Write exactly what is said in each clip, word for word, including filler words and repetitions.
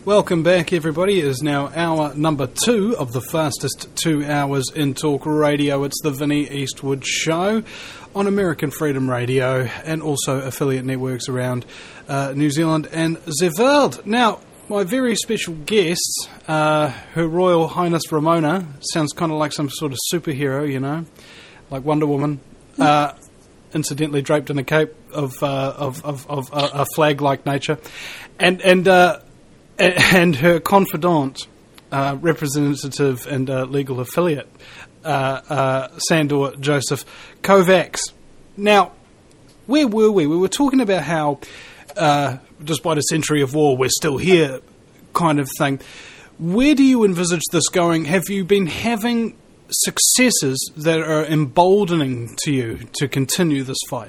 Welcome back, everybody. It is now hour number two of the fastest two hours in talk radio. It's the Vinnie Eastwood Show on American Freedom Radio and also affiliate networks around uh, New Zealand and the world. Now, my very special guest, uh, Her Royal Highness Ramona, sounds kind of like some sort of superhero, you know, like Wonder Woman, uh, incidentally draped in a cape of uh, of, of, of uh, a flag-like nature, and and. Uh, And her confidant, uh, representative and uh, legal affiliate, uh, uh, Sandor Joseph Kovacs. Now, where were we? We were talking about how, uh, despite a century of war, we're still here, kind of thing. Where do you envisage this going? Have you been having successes that are emboldening to you to continue this fight?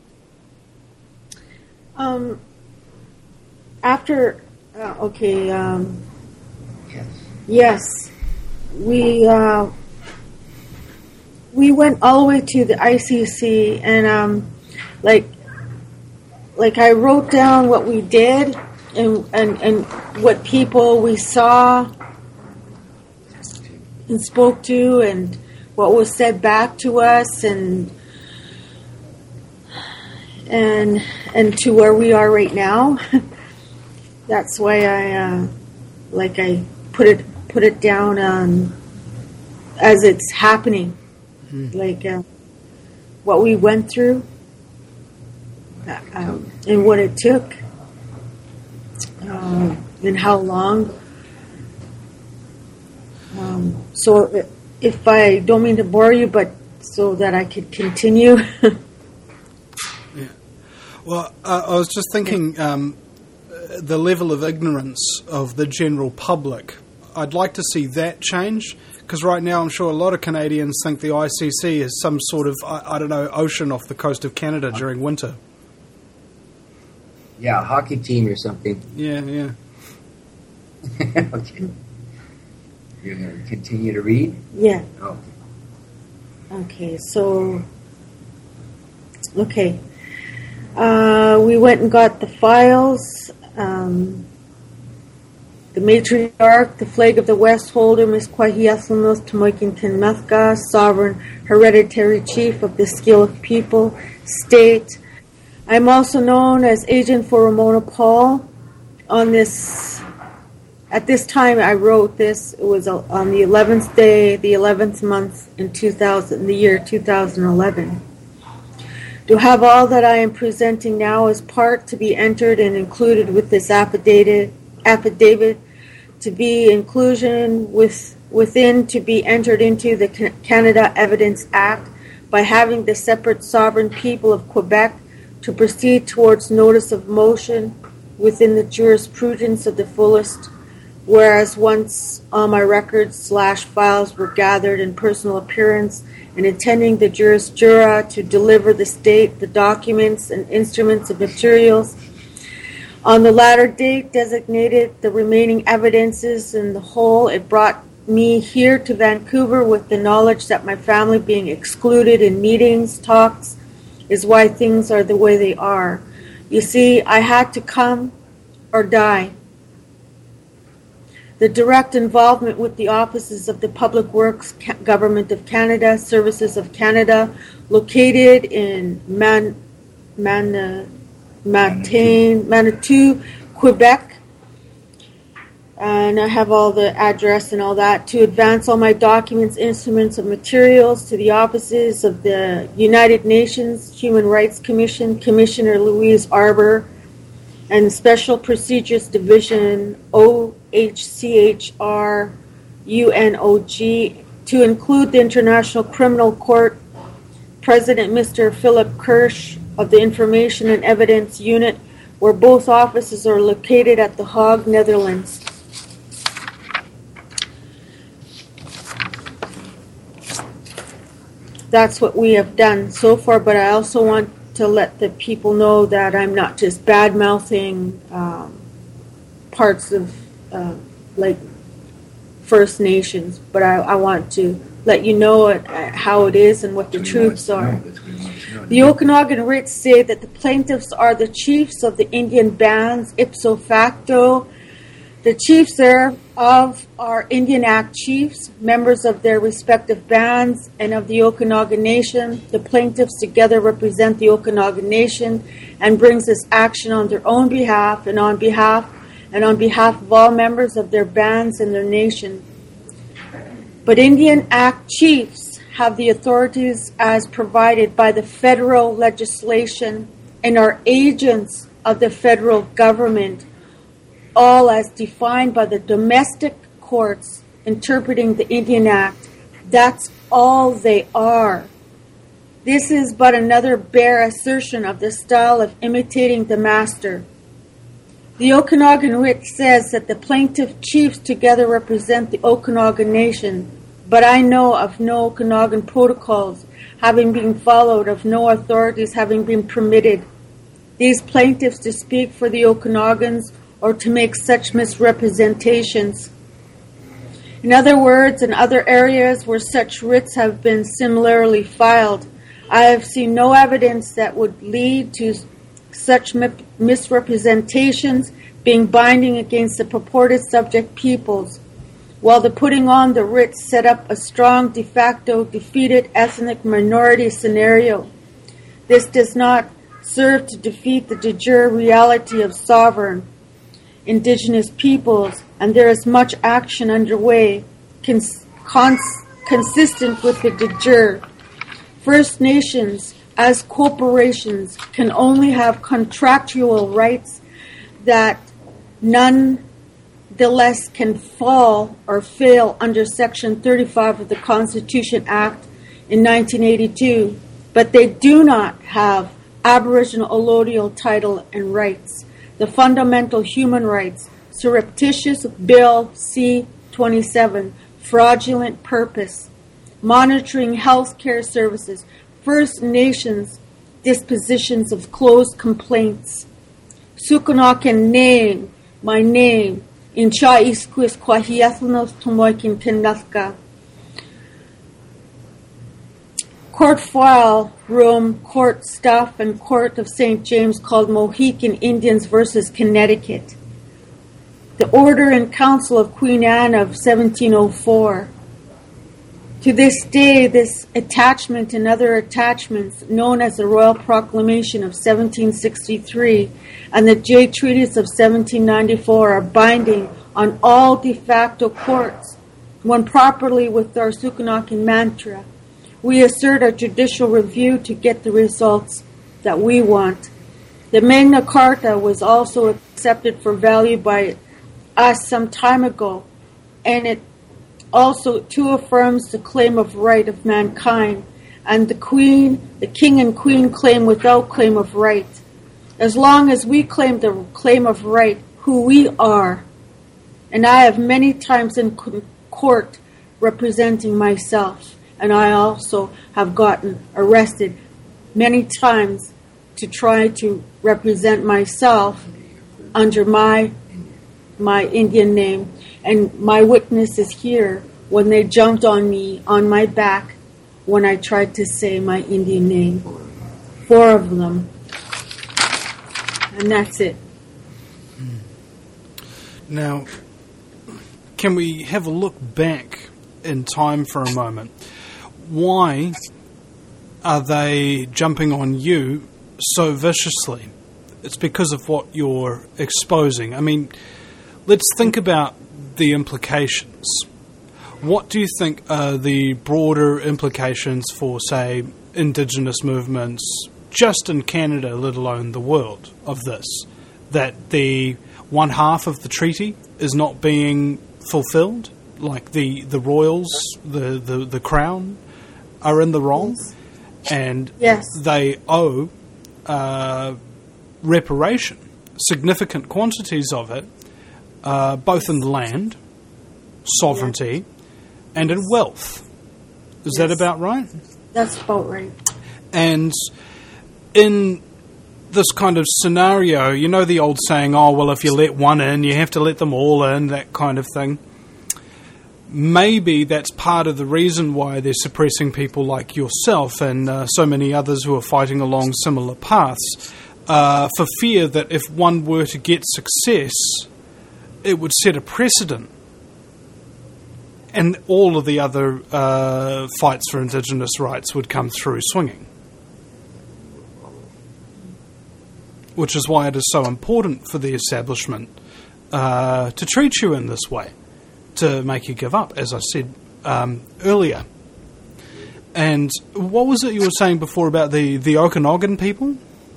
Um, after... Uh, okay. Um, yes. Yes. We uh, we went all the way to the I C C, and um, like like I wrote down what we did and and and what people we saw and spoke to, and what was said back to us, and and and to where we are right now. That's why I, uh, like I put it put it down um, as it's happening, mm-hmm. like uh, what we went through uh, um, and what it took, uh, and how long. Um, so, if I don't mean to bore you, but so that I could continue. Yeah. Well, uh, I was just thinking. Um, the level of ignorance of the general public, I'd like to see that change, because right now I'm sure a lot of Canadians think the I C C is some sort of, I, I don't know, ocean off the coast of Canada during winter. Yeah, a hockey team or something. Yeah, yeah. Okay. You're going to continue to read? Yeah. Oh. Okay, so, okay. Uh, we went and got the files. Um, the matriarch, the flag of the West holder, Miss Kwahiasanos Tamoikintin Methka, sovereign hereditary chief of the Skillet people, state. I'm also known as agent for Ramona Paul. On this, at this time I wrote this, it was on the eleventh day, the eleventh month in two thousand, the year two thousand eleven. To have all that I am presenting now as part to be entered and included with this affidavit, affidavit to be inclusion with within to be entered into the Canada Evidence Act by having the separate sovereign people of Quebec to proceed towards notice of motion within the jurisprudence of the fullest, whereas once all my records slash files were gathered in personal appearance and intending the juris jura to deliver the state the documents and instruments of materials. On the latter date designated the remaining evidences in the whole, it brought me here to Vancouver with the knowledge that my family being excluded in meetings, talks, is why things are the way they are. You see, I had to come or die. The direct involvement with the offices of the Public Works Government of Canada, Services of Canada, located in Man, Man, Manitou, Manitou, Quebec, and I have all the address and all that, to advance all my documents, instruments, and materials to the offices of the United Nations Human Rights Commission, Commissioner Louise Arbour, and Special Procedures Division, O H C H R U N O G, to include the International Criminal Court, President Mister Philip Kirsch of the Information and Evidence Unit, where both offices are located at The Hague, Netherlands. That's what we have done so far, but I also want to let the people know that I'm not just bad-mouthing um, parts of, uh, like, First Nations, but I, I want to let you know it, uh, how it is and what the truths are. The Okanagan writs say that the plaintiffs are the chiefs of the Indian bands, ipso facto, The chiefs thereof are Indian Act chiefs, members of their respective bands and of the Okanagan Nation. The plaintiffs together represent the Okanagan Nation and brings this action on their own behalf and on behalf and on behalf of all members of their bands and their nation. But Indian Act chiefs have the authorities as provided by the federal legislation and are agents of the federal government, all as defined by the domestic courts interpreting the Indian Act. That's all they are. This is but another bare assertion of the style of imitating the master. The Okanagan writ says that the plaintiff chiefs together represent the Okanagan Nation, but I know of no Okanagan protocols having been followed, of no authorities having been permitted these plaintiffs to speak for the Okanagans or to make such misrepresentations. In other words, in other areas where such writs have been similarly filed, I have seen no evidence that would lead to such misrepresentations being binding against the purported subject peoples, while the putting on the writs set up a strong de facto defeated ethnic minority scenario. This does not serve to defeat the de jure reality of sovereign Indigenous peoples, and there is much action underway cons- cons- consistent with the de jure. First Nations, as corporations, can only have contractual rights that nonetheless can fall or fail under Section thirty-five of the Constitution Act in nineteen eighty-two, but they do not have Aboriginal allodial title and rights. The fundamental human rights, surreptitious Bill C twenty-seven, fraudulent purpose, monitoring health care services, First Nations dispositions of closed complaints, Sukanakan name, my name, in Cha Isquis Kwahiathnos Tomoikin Tinnathka. Court file room, court stuff, and court of Saint James called Mohican Indians versus Connecticut. The Order and Council of Queen Anne of seventeen oh four. To this day, this attachment and other attachments, known as the Royal Proclamation of seventeen sixty-three and the Jay Treaties of seventeen ninety-four, are binding on all de facto courts. When properly with our Sukanakan mantra, we assert our judicial review to get the results that we want. The Magna Carta was also accepted for value by us some time ago, and it also too affirms the claim of right of mankind, and the Queen, the King and Queen claim without claim of right. As long as we claim the claim of right, who we are, and I have many times in court representing myself, and I also have gotten arrested many times to try to represent myself under my my Indian name. And my witness is here when they jumped on me on my back when I tried to say my Indian name. Four of them. And that's it. Now, can we have a look back in time for a moment? Why are they jumping on you so viciously? It's because of what you're exposing. I mean, let's think about the implications. What do you think are the broader implications for, say, Indigenous movements, just in Canada, let alone the world, of this? That the one half of the treaty is not being fulfilled? Like the, the royals, the, the, the crown, are in the wrong, yes. and yes. they owe uh, reparation, significant quantities of it, uh, both in land, sovereignty, yes. and in wealth. Is yes. that about right? That's about right. And in this kind of scenario, you know the old saying, oh, well, if you let one in, you have to let them all in, that kind of thing. Maybe that's part of the reason why they're suppressing people like yourself and uh, so many others who are fighting along similar paths, uh, for fear that if one were to get success it would set a precedent, and all of the other uh, fights for Indigenous rights would come through swinging. Which is why it is so important for the establishment uh, to treat you in this way, to make you give up, as I said um, earlier. And what was it you were saying before about the, the Okanagan people?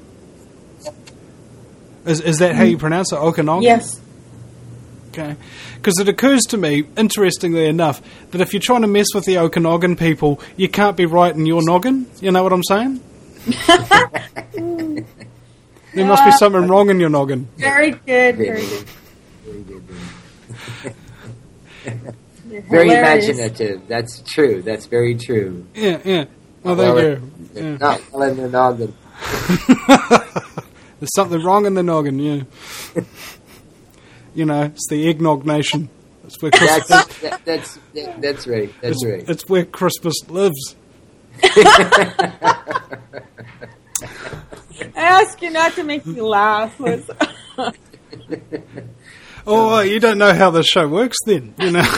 Is, is that how you pronounce it, Okanagan? Yes. Okay. Because it occurs to me, interestingly enough, that if you're trying to mess with the Okanagan people, you can't be right in your noggin. You know what I'm saying? There must be something wrong in your noggin. Very good, very good. Very good. Very imaginative. That's true. That's very true. Yeah, yeah. Well, there you go. Yeah. Not well in the noggin. There's something wrong in the noggin, yeah. You know, it's the eggnog nation. It's where Christmas, that's, that, that's, that, that's right. That's it's, right. It's where Christmas lives. I ask you not to make me laugh. Oh, you don't know how the show works then, you know.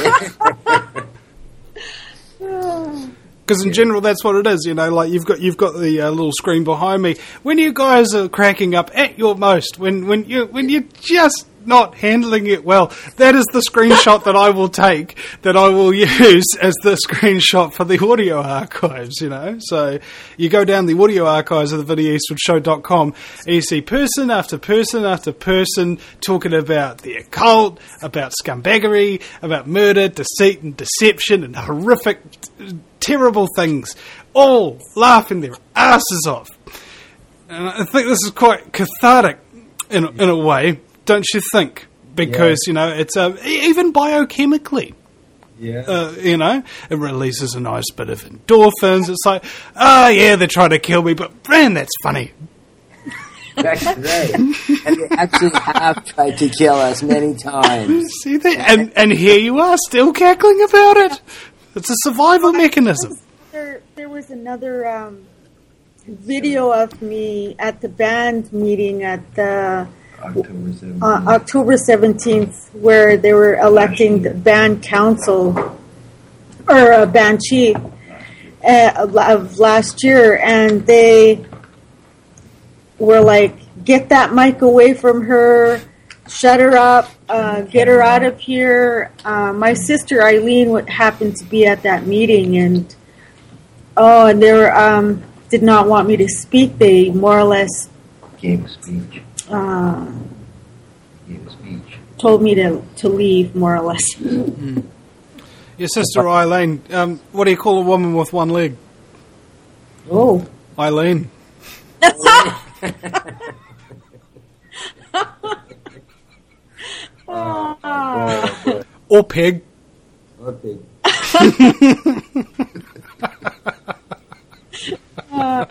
Because in general, that's what it is, you know. Like you've got you've got the uh, little screen behind me. When you guys are cracking up at your most, when when you when you're just not handling it well, that is the screenshot that I will take, that I will use as the screenshot for the audio archives, you know. So you go down the audio archives of the vinnie eastwood show dot com and you see person after person after person talking about the occult, about scumbaggery, about murder, deceit and deception and horrific, terrible things, all laughing their asses off. And I think this is quite cathartic in, in a way. Don't you think? Because, yeah. you know, it's uh, even biochemically, yeah. uh, you know, it releases a nice bit of endorphins. It's like, oh, yeah, they're trying to kill me, but, man, that's funny. That's right. And they actually have tried to kill us many times. See that? And, and here you are, still cackling about it. It's a survival mechanism. There, there was another um, video of me at the band meeting at the... October seventeenth. Uh, October seventeenth, where they were electing the band council or a band chief uh, of last year, and they were like, "Get that mic away from her, shut her up, uh, get her out of here." Uh, my sister Eileen happened to be at that meeting, and oh, and they were, um, did not want me to speak. They more or less gave a speech. Uh, Gave a speech. Told me to, to leave, more or less. Mm. Your sister Eileen, um, what do you call a woman with one leg? Oh. Eileen. oh. Or Peg. Or Peg. uh.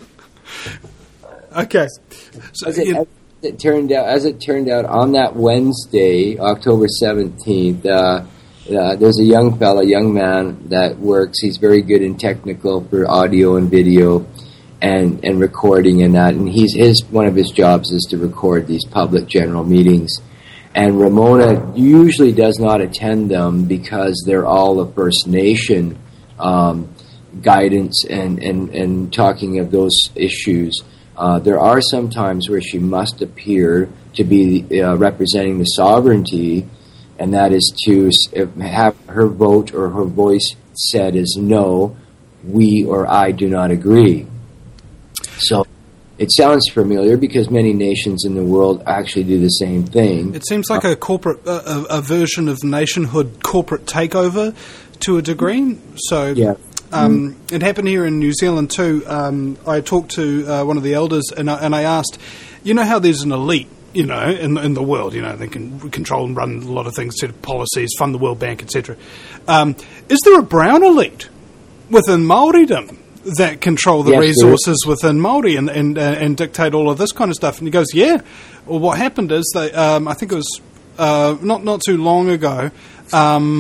Okay. So, as, it, you, as it turned out, as it turned out, on that Wednesday, October seventeenth, uh, uh, there's a young fella, young man that works. He's very good in technical for audio and video, and and recording and that. And he's his one of his jobs is to record these public general meetings. And Ramona usually does not attend them because they're all a First Nation um, guidance and, and, and talking of those issues. Uh, there are some times where she must appear to be uh, representing the sovereignty, and that is to have her vote or her voice said as no, we or I do not agree. So it sounds familiar because many nations in the world actually do the same thing. It seems like a corporate, uh, a, a version of nationhood corporate takeover to a degree. So yeah. Um, mm. It happened here in New Zealand too. Um, I talked to uh, one of the elders, and I, and I asked, you know how there's an elite, you know, in in the world, you know, they can control and run a lot of things, set of policies, fund the World Bank, et cetera. Um, is there a brown elite within Māoridom that control the yes, resources within Māori and and, uh, and dictate all of this kind of stuff? And he goes, yeah. Well, what happened is they, um, I think it was uh, not not too long ago. Um,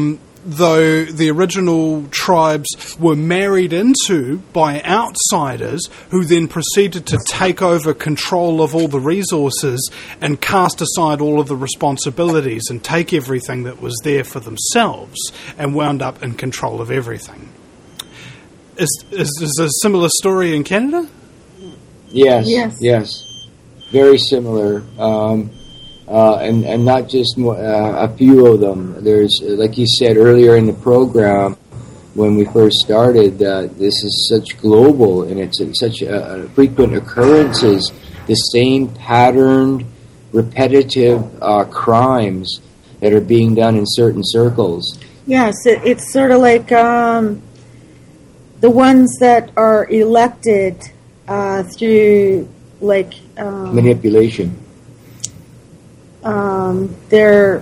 though the original tribes were married into by outsiders who then proceeded to take over control of all the resources and cast aside all of the responsibilities and take everything that was there for themselves and wound up in control of everything. Is, is, is a similar story in Canada? Yes, Yes. yes. Very similar. Um, uh, and, and not just more, uh, a few of them. There's, like you said earlier in the program, when we first started, uh, this is such global and it's such uh, frequent occurrences, the same patterned, repetitive uh, crimes that are being done in certain circles. Yes, it, it's sort of like um, the ones that are elected uh, through, like... Um, Manipulation. Um, they're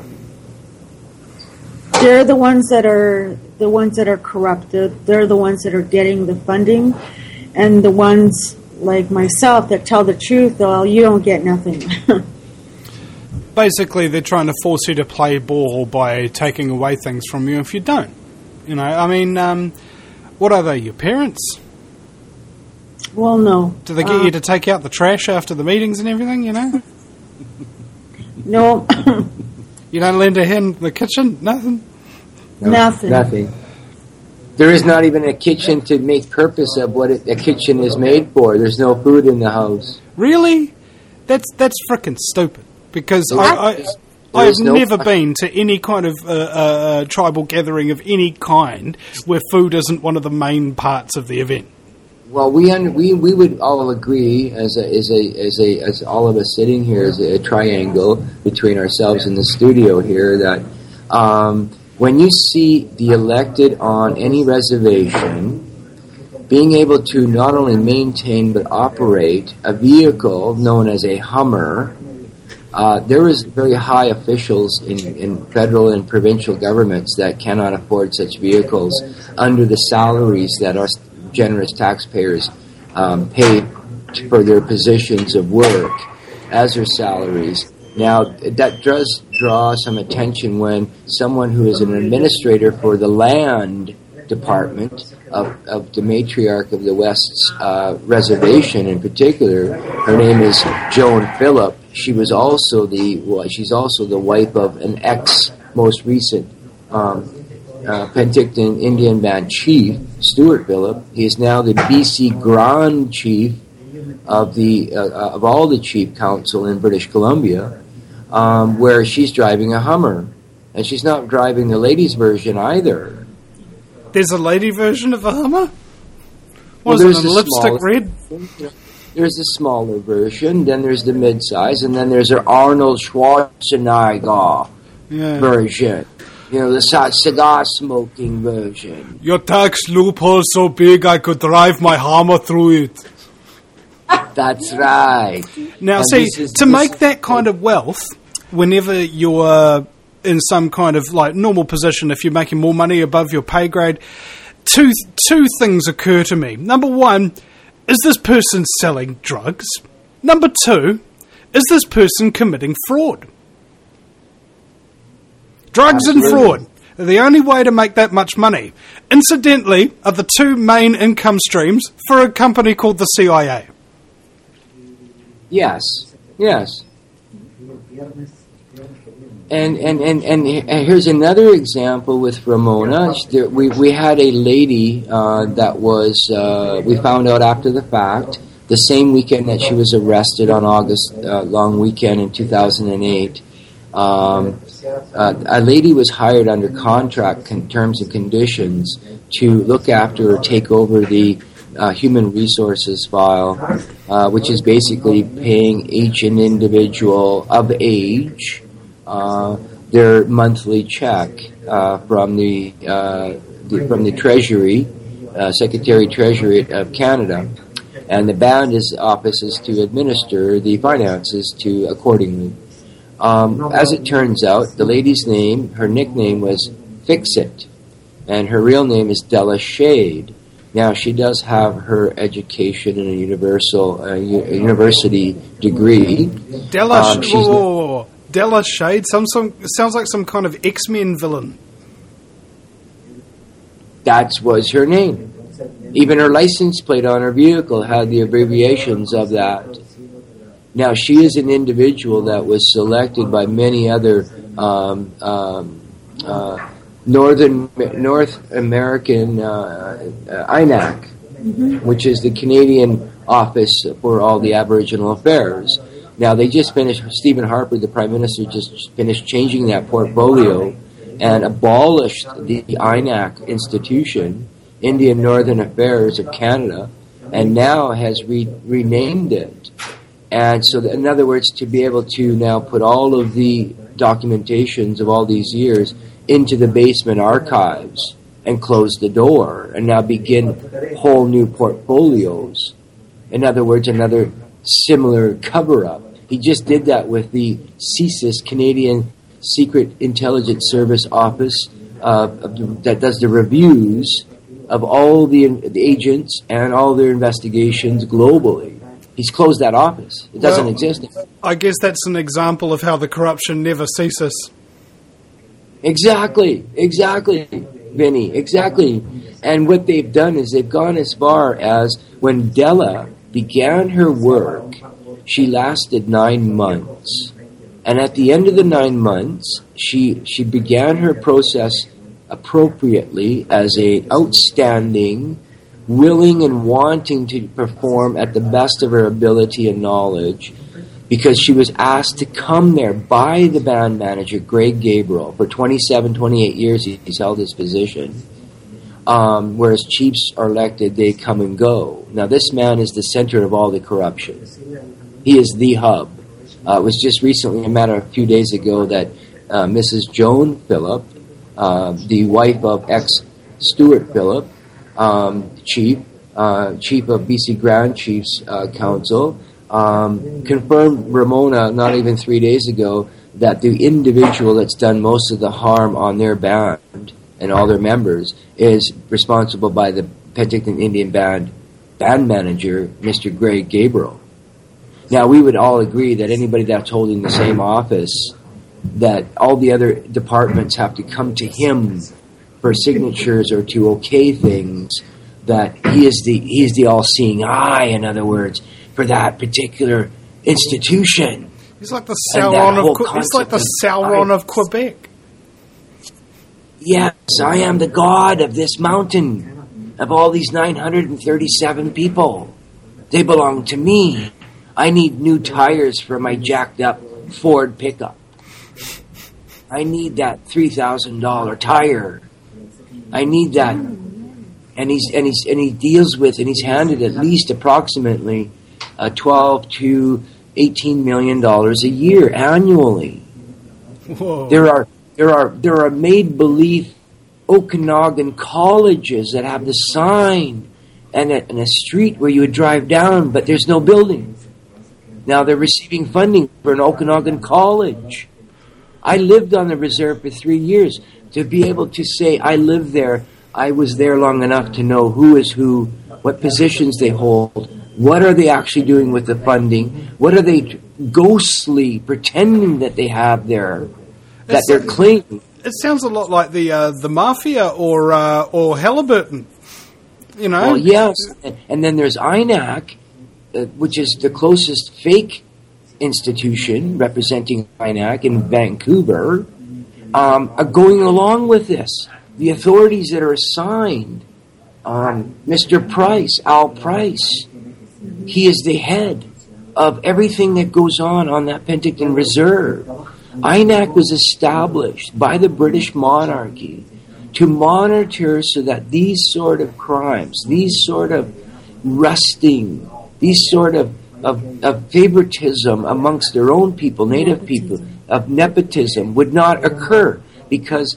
they're the ones that are the ones that are corrupted. They're the ones that are getting the funding, and the ones like myself that tell the truth. Well, you don't get nothing. Basically, they're trying to force you to play ball by taking away things from you if you don't. You know, I mean, um, what are they, your parents? Well, no. Do they get uh, you to take out the trash after the meetings and everything, you know? No. You don't lend a hand in the kitchen? Nothing? No, Nothing. Nothing. There is not even a kitchen to make purpose of what it, a kitchen is made for. There's no food in the house. Really? That's that's frickin' stupid. Because There I, I, is- I there have is no never fu- been to any kind of uh, uh, tribal gathering of any kind where food isn't one of the main parts of the event. Well, we un- we we would all agree as a as a as a as all of us sitting here as a, triangle between ourselves in the studio here that um, when you see the elected on any reservation being able to not only maintain but operate a vehicle known as a Hummer, uh, there is very high officials in, in federal and provincial governments that cannot afford such vehicles under the salaries that us generous taxpayers um, pay for their positions of work as their salaries. Now, that does draw some attention when someone who is an administrator for the land department of, of the matriarch of the West's uh, reservation in particular, her name is Joan Phillip. She was also the, well, she's also the wife of an ex, most recent um, Uh, Penticton Indian Band chief, Stuart Phillip. He is now the B C Grand Chief of the uh, of all the Chief Council in British Columbia, um, where she's driving a Hummer, and she's not driving the ladies' version either. There's a lady version of a Hummer? Well, Was there's it a the lipstick smaller- red? There's the smaller version, then there's the mid-size, and then there's an Arnold Schwarzenegger Yeah. version. You know, the ci- cigar smoking version. Your tax loophole's so big I could drive my Hummer through it. That's right. Now, And see, this is- to this- make that kind of wealth, whenever you're in some kind of like normal position, if you're making more money above your pay grade, two two things occur to me. Number one, is this person selling drugs? Number two, is this person committing fraud? Drugs Absolutely. and fraud are the only way to make that much money. Incidentally, are the two main income streams for a company called the C I A. Yes, yes. And and, and, and here's another example with Ramona. There- We we had a lady uh, that was uh, we found out after the fact the same weekend that she was arrested on August uh, long weekend in two thousand eight. Um, uh, a lady was hired under contract con- terms and conditions to look after or take over the uh, human resources file, uh, which is basically paying each an individual of age uh, their monthly check uh, from the, uh, the from the Treasury, uh, Secretary Treasury of Canada, and the Band's office is to administer the finances to accordingly. Um, as it turns out, the lady's name, her nickname was Fix-It, and her real name is Della Shade. Now, she does have her education in a universal uh, u- a university degree. Della, Um, Sh- she's whoa, whoa, whoa. Della Shade some, some, sounds like some kind of X-Men villain. that was her name. Even her license plate on her vehicle had the abbreviations of that. Now, she is an individual that was selected by many other um, um, uh, Northern North American uh, uh, I N A C, mm-hmm. which is the Canadian Office for all the Aboriginal Affairs. Now, they just finished, Stephen Harper, the Prime Minister, just finished changing that portfolio and abolished the I N A C institution, Indian Northern Affairs of Canada, and now has re- renamed it. And so, in other words, to be able to now put all of the documentations of all these years into the basement archives and close the door and now begin whole new portfolios. In other words, another similar cover-up. He just did that with the C S I S, Canadian Secret Intelligence Service Office, uh, that does the reviews of all the, the agents and all their investigations globally. He's closed that office. It doesn't well, exist anymore. I guess that's an example of how the corruption never ceases. Exactly, exactly, Vinny, exactly. And what they've done is they've gone as far as when Della began her work, she lasted nine months. And at the end of the nine months, she she began her process appropriately as a outstanding, willing and wanting to perform at the best of her ability and knowledge, because she was asked to come there by the band manager, Greg Gabriel. For twenty-seven, twenty-eight years, he's held his position. Um, whereas chiefs are elected, they come and go. Now, this man is the center of all the corruption. He is the hub. Uh, it was just recently, a matter of a few days ago, that uh, Missus Joan Phillip, uh, the wife of ex-Stuart Phillip, um, chief, uh, chief of B C Grand Chiefs uh, Council, um, confirmed Ramona not even three days ago that the individual that's done most of the harm on their band and all their members is responsible by the Penticton Indian Band band manager, Mister Greg Gabriel. Now, we would all agree that anybody that's holding the same office, that all the other departments have to come to him for signatures or to okay things, that he is the he is the all-seeing eye, in other words, for that particular institution. He's like the Sauron of Que- he's like the Sauron of Quebec. Yes, I am the god of this mountain, of all these nine hundred thirty-seven people. They belong to me. I need new tires for my jacked up Ford pickup. I need that three thousand dollars tire. I need that. And he's and he's and he deals with and he's handed at least approximately uh, twelve to eighteen million dollars a year annually. Whoa. There are there are there are made believe Okanagan colleges that have the sign and a, and a street where you would drive down, but there's no building. Now they're receiving funding for an Okanagan college. I lived on the reserve for three years. To be able to say I lived there, I was there long enough to know who is who, what positions they hold, what are they actually doing with the funding, what are they ghostly pretending that they have there, that it's, they're claiming. It sounds a lot like the uh, the mafia or uh, or Halliburton, you know. Well, yes, and, and then there's I N A C, uh, which is the closest fake institution representing I N A C in Vancouver, um, are going along with this. The authorities that are assigned, um, Mister Price, Al Price, he is the head of everything that goes on on that Penticton Reserve. I N A C was established by the British monarchy to monitor so that these sort of crimes, these sort of rusting, these sort of, of, of favoritism amongst their own people, native people, of nepotism would not occur, because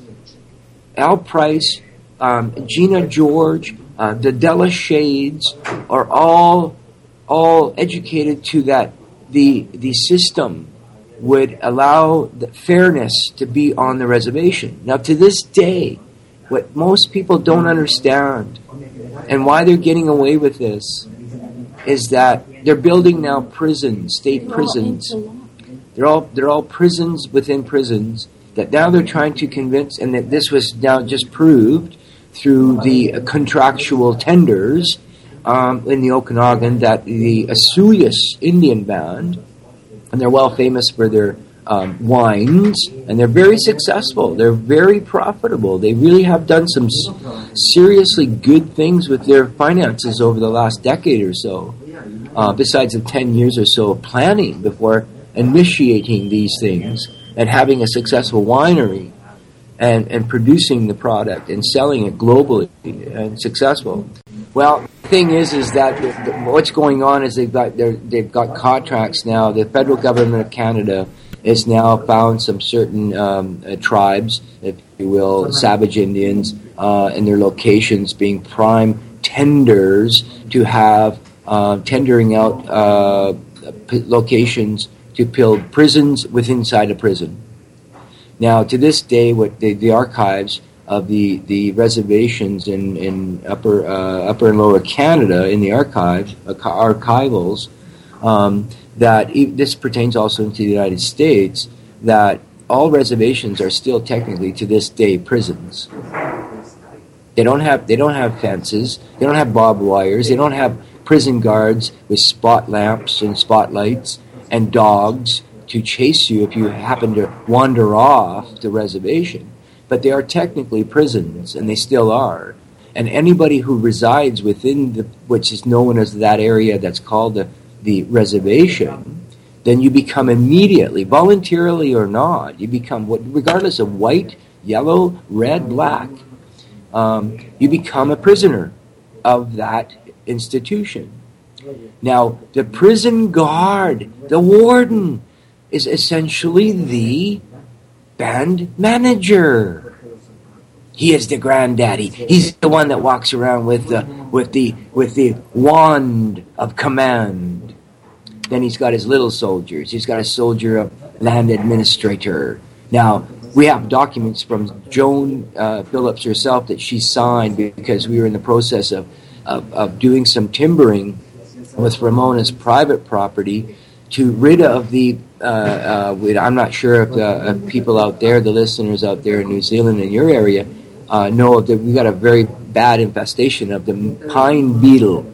Al Price, um, Gina George, uh, the Della Shades are all all educated to that the the system would allow the fairness to be on the reservation. Now, to this day, what most people don't understand and why they're getting away with this is that they're building now prisons, state prisons. They're all they're all prisons within prisons that now they're trying to convince, and that this was now just proved through the contractual tenders um, in the Okanagan that the Asuyas Indian Band, and they're well famous for their um, wines, and they're very successful. They're very profitable. They really have done some s- seriously good things with their finances over the last decade or so, uh, besides the ten years or so of planning before initiating these things and having a successful winery and, and producing the product and selling it globally and successful. Well, the thing is, is that the, the, what's going on is they've got they've got contracts now. The federal government of Canada has now found some certain um, uh, tribes, if you will, savage Indians, uh, and their locations being prime tenders to have uh, tendering out uh, p- locations to build prisons within inside a prison. Now, to this day, what the, the archives of the, the reservations in, in upper uh, upper and lower Canada in the archives, uh, archivals, um, that e- this pertains also into the United States, that all reservations are still technically to this day prisons. They don't have they don't have fences, they don't have barbed wires, they don't have prison guards with spot lamps and spotlights and dogs to chase you if you happen to wander off the reservation. But they are technically prisons, and they still are. And anybody who resides within the, which is known as that area that's called the, the reservation, then you become immediately, voluntarily or not, you become, regardless of white, yellow, red, black, um, you become a prisoner of that institution. Now, the prison guard, the warden, is essentially the band manager. He is the granddaddy. He's the one that walks around with the with the with the wand of command. Then he's got his little soldiers. He's got a soldier of land administrator. Now, we have documents from Joan uh, Phillips herself that she signed because we were in the process of, of, of doing some timbering with Ramona's private property to rid of the, uh, uh, I'm not sure if the if people out there, the listeners out there in New Zealand in your area, uh, know that we've got a very bad infestation of the pine beetle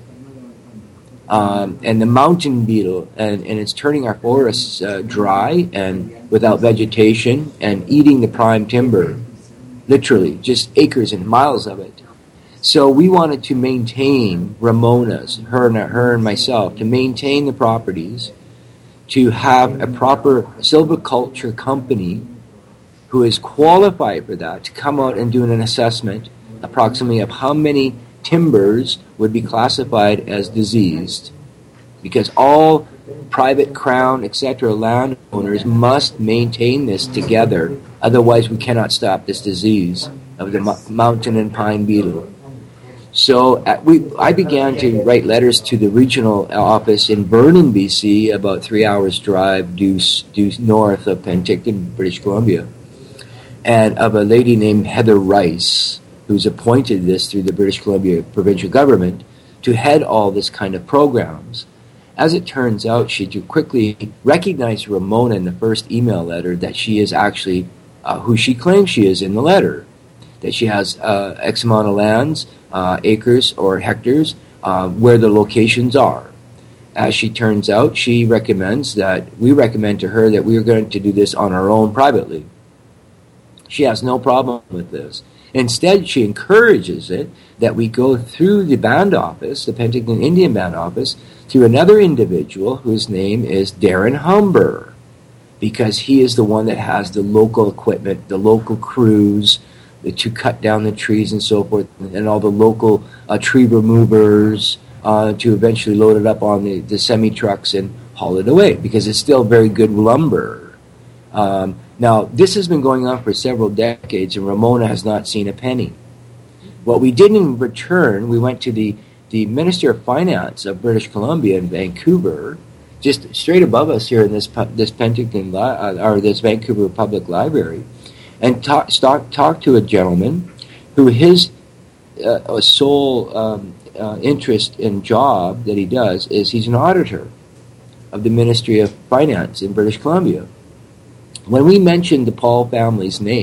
um, and the mountain beetle, and, and it's turning our forests uh, dry and without vegetation and eating the prime timber, literally, just acres and miles of it. So we wanted to maintain Ramona's, her and, her and myself, to maintain the properties, to have a proper silviculture company who is qualified for that, to come out and do an assessment approximately of how many timbers would be classified as diseased. Because all private, crown, et cetera landowners must maintain this together, otherwise we cannot stop this disease of the mo- mountain and pine beetle. So uh, we, I began to write letters to the regional office in Vernon, B C, about three hours drive due, due north of Penticton, British Columbia, and of a lady named Heather Rice, who's appointed this through the British Columbia provincial government to head all this kind of programs. As it turns out, she quickly recognized Ramona in the first email letter that she is actually uh, who she claims she is in the letter, that she has uh, X amount of lands, Uh, acres or hectares, uh, where the locations are. As she turns out, she recommends that, we recommend to her that we are going to do this on our own privately. She has no problem with this. Instead, she encourages it that we go through the band office, the Penticton Indian Band office, to another individual whose name is Darren Humber, because he is the one that has the local equipment, the local crews, to cut down the trees and so forth, and all the local uh, tree removers uh, to eventually load it up on the, the semi-trucks and haul it away, because it's still very good lumber. Um, now, this has been going on for several decades, and Ramona has not seen a penny. What we did in return, we went to the, the Minister of Finance of British Columbia in Vancouver, just straight above us here in this this Penticton, uh, or this Vancouver Public Library, and talk, talk, talk to a gentleman who his uh, sole um, uh, interest and job that he does is he's an auditor of the Ministry of Finance in British Columbia. When we mentioned the Paul family's name,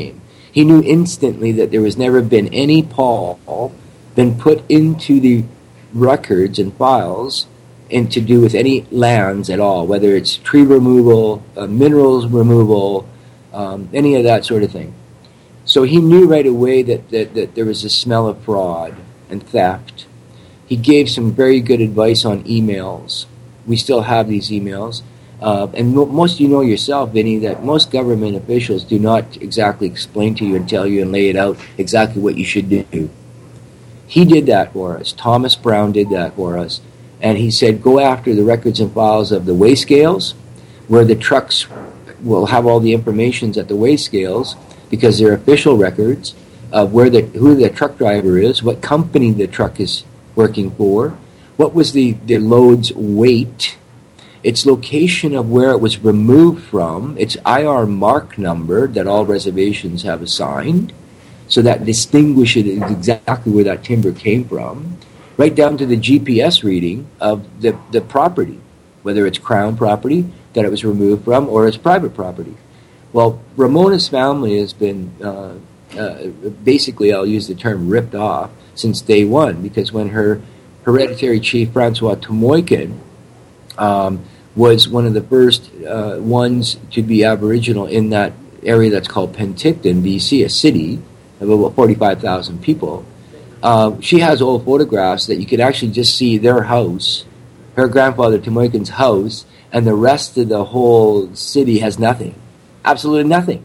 He knew instantly that there was never been any Paul been put into the records and files and to do with any lands at all, whether it's tree removal, uh, minerals removal, um, any of that sort of thing. So he knew right away that, that, that there was a smell of fraud and theft. He gave some very good advice on emails. We still have these emails. Uh, and mo- most of you know yourself, Vinny, that most government officials do not exactly explain to you and tell you and lay it out exactly what you should do. He did that for us. Thomas Brown did that for us. And he said, go after the records and files of the weigh scales, where the trucks will have all the information at the weigh scales, because they're official records of where the who the truck driver is, what company the truck is working for, what was the, the load's weight, its location of where it was removed from, its I R mark number that all reservations have assigned, so that distinguishes exactly where that timber came from, right down to the G P S reading of the, the property, whether it's Crown property that it was removed from or it's private property. Well, Ramona's family has been uh, uh, basically, I'll use the term, ripped off since day one, because when her hereditary chief, Francois Tomoikin, um, was one of the first uh, ones to be Aboriginal in that area that's called Penticton, B C, a city of about forty-five thousand people. Uh, she has old photographs that you could actually just see their house, her grandfather Tomoikin's house, and the rest of the whole city has nothing. Absolutely nothing.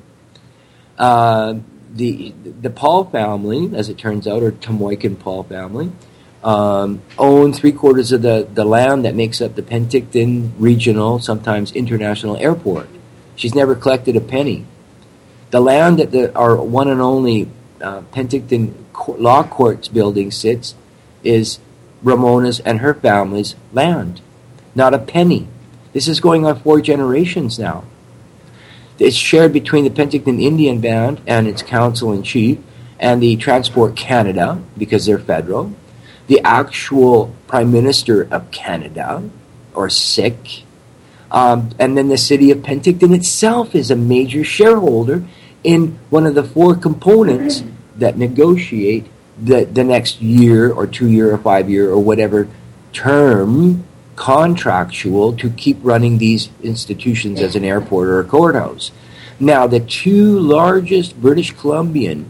Uh, the the Paul family, as it turns out, or Tomoikin Paul family, um, own three quarters of the, the land that makes up the Penticton Regional, sometimes International Airport. She's never collected a penny. The land that the, our one and only uh, Penticton Law Courts building sits is Ramona's and her family's land. Not a penny. This is going on four generations now. It's shared between the Penticton Indian Band and its council-in-chief and the Transport Canada, because they're federal, the actual Prime Minister of Canada, or S I C, um, and then the city of Penticton itself is a major shareholder in one of the four components that negotiate the, the next year or two-year or five-year or whatever term contractual to keep running these institutions as an airport or a courthouse. Now, the two largest British Columbian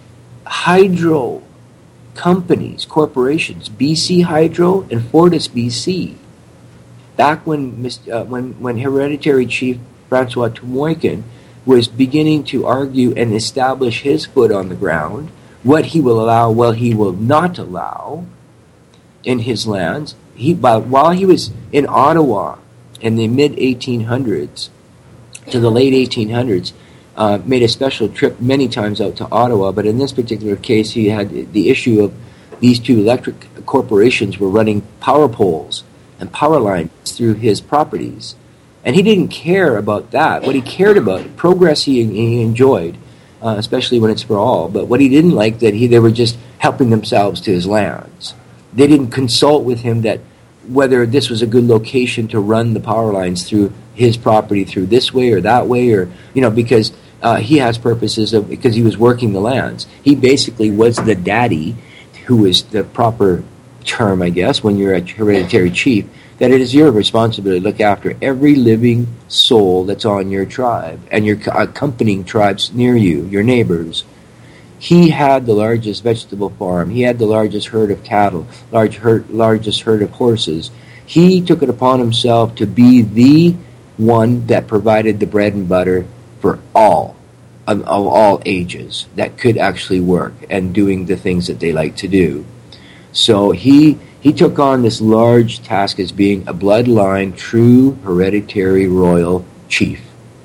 hydro companies, corporations, B C Hydro and Fortis B C, back when uh, when when Hereditary Chief Francois Tomoikin was beginning to argue and establish his foot on the ground, what he will allow, what he will not allow in his lands. He, but while he was in Ottawa in the mid eighteen hundreds to the late eighteen hundreds, uh, made a special trip many times out to Ottawa, but in this particular case he had the issue of these two electric corporations were running power poles and power lines through his properties. And he didn't care about that. What he cared about, progress he, he enjoyed, uh, especially when it's for all, but what he didn't like, that he they were just helping themselves to his lands. They didn't consult with him that whether this was a good location to run the power lines through his property through this way or that way, or, you know, because uh, he has purposes of, because he was working the lands. He basically was the daddy, who is the proper term, I guess, when you're a hereditary chief, that it is your responsibility to look after every living soul that's on your tribe and your accompanying tribes near you, your neighbors. He had the largest vegetable farm. He had the largest herd of cattle, large herd, largest herd of horses. He took it upon himself to be the one that provided the bread and butter for all, of, of all ages, that could actually work and doing the things that they like to do. So he he took on this large task as being a bloodline, true hereditary royal chief.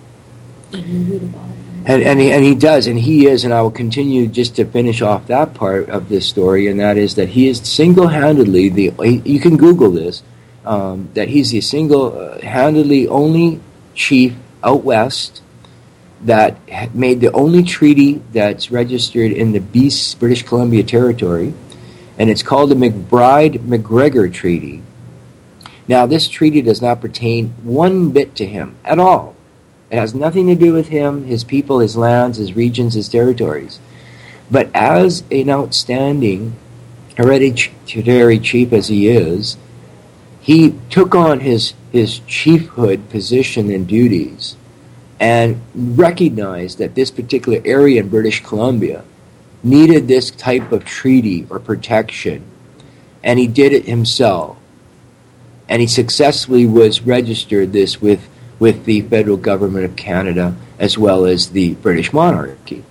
And and he, and he does, and he is, and I will continue just to finish off that part of this story, and that is that he is single-handedly, the you can Google this, um, that he's the single-handedly only chief out west that made the only treaty that's registered in the B C, British Columbia Territory, and it's called the McBride-McGregor Treaty. Now, this treaty does not pertain one bit to him at all. It has nothing to do with him, his people, his lands, his regions, his territories. But as an outstanding hereditary chief as he is, he took on his, his chiefhood position and duties and recognized that this particular area in British Columbia needed this type of treaty or protection. And he did it himself. And he successfully was registered this with, with the federal government of Canada as well as the British monarchy.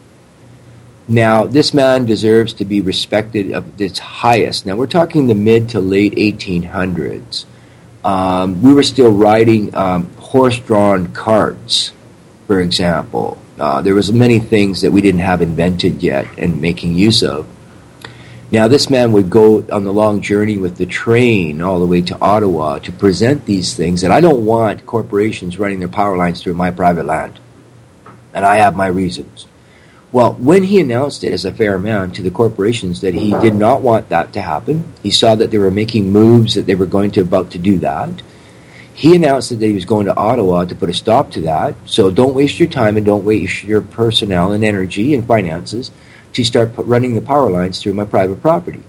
Now, this man deserves to be respected at its highest. Now, we're talking the mid to late eighteen hundreds. Um, we were still riding um, horse-drawn carts, for example. Uh, there was many things that we didn't have invented yet and making use of. Now, this man would go on the long journey with the train all the way to Ottawa to present these things, and I don't want corporations running their power lines through my private land. And I have my reasons. Well, when he announced it as a fair man to the corporations that he did not want that to happen, he saw that they were making moves, that they were going to about to do that. He announced that he was going to Ottawa to put a stop to that. So don't waste your time and don't waste your personnel and energy and finances to start running the power lines through my private property.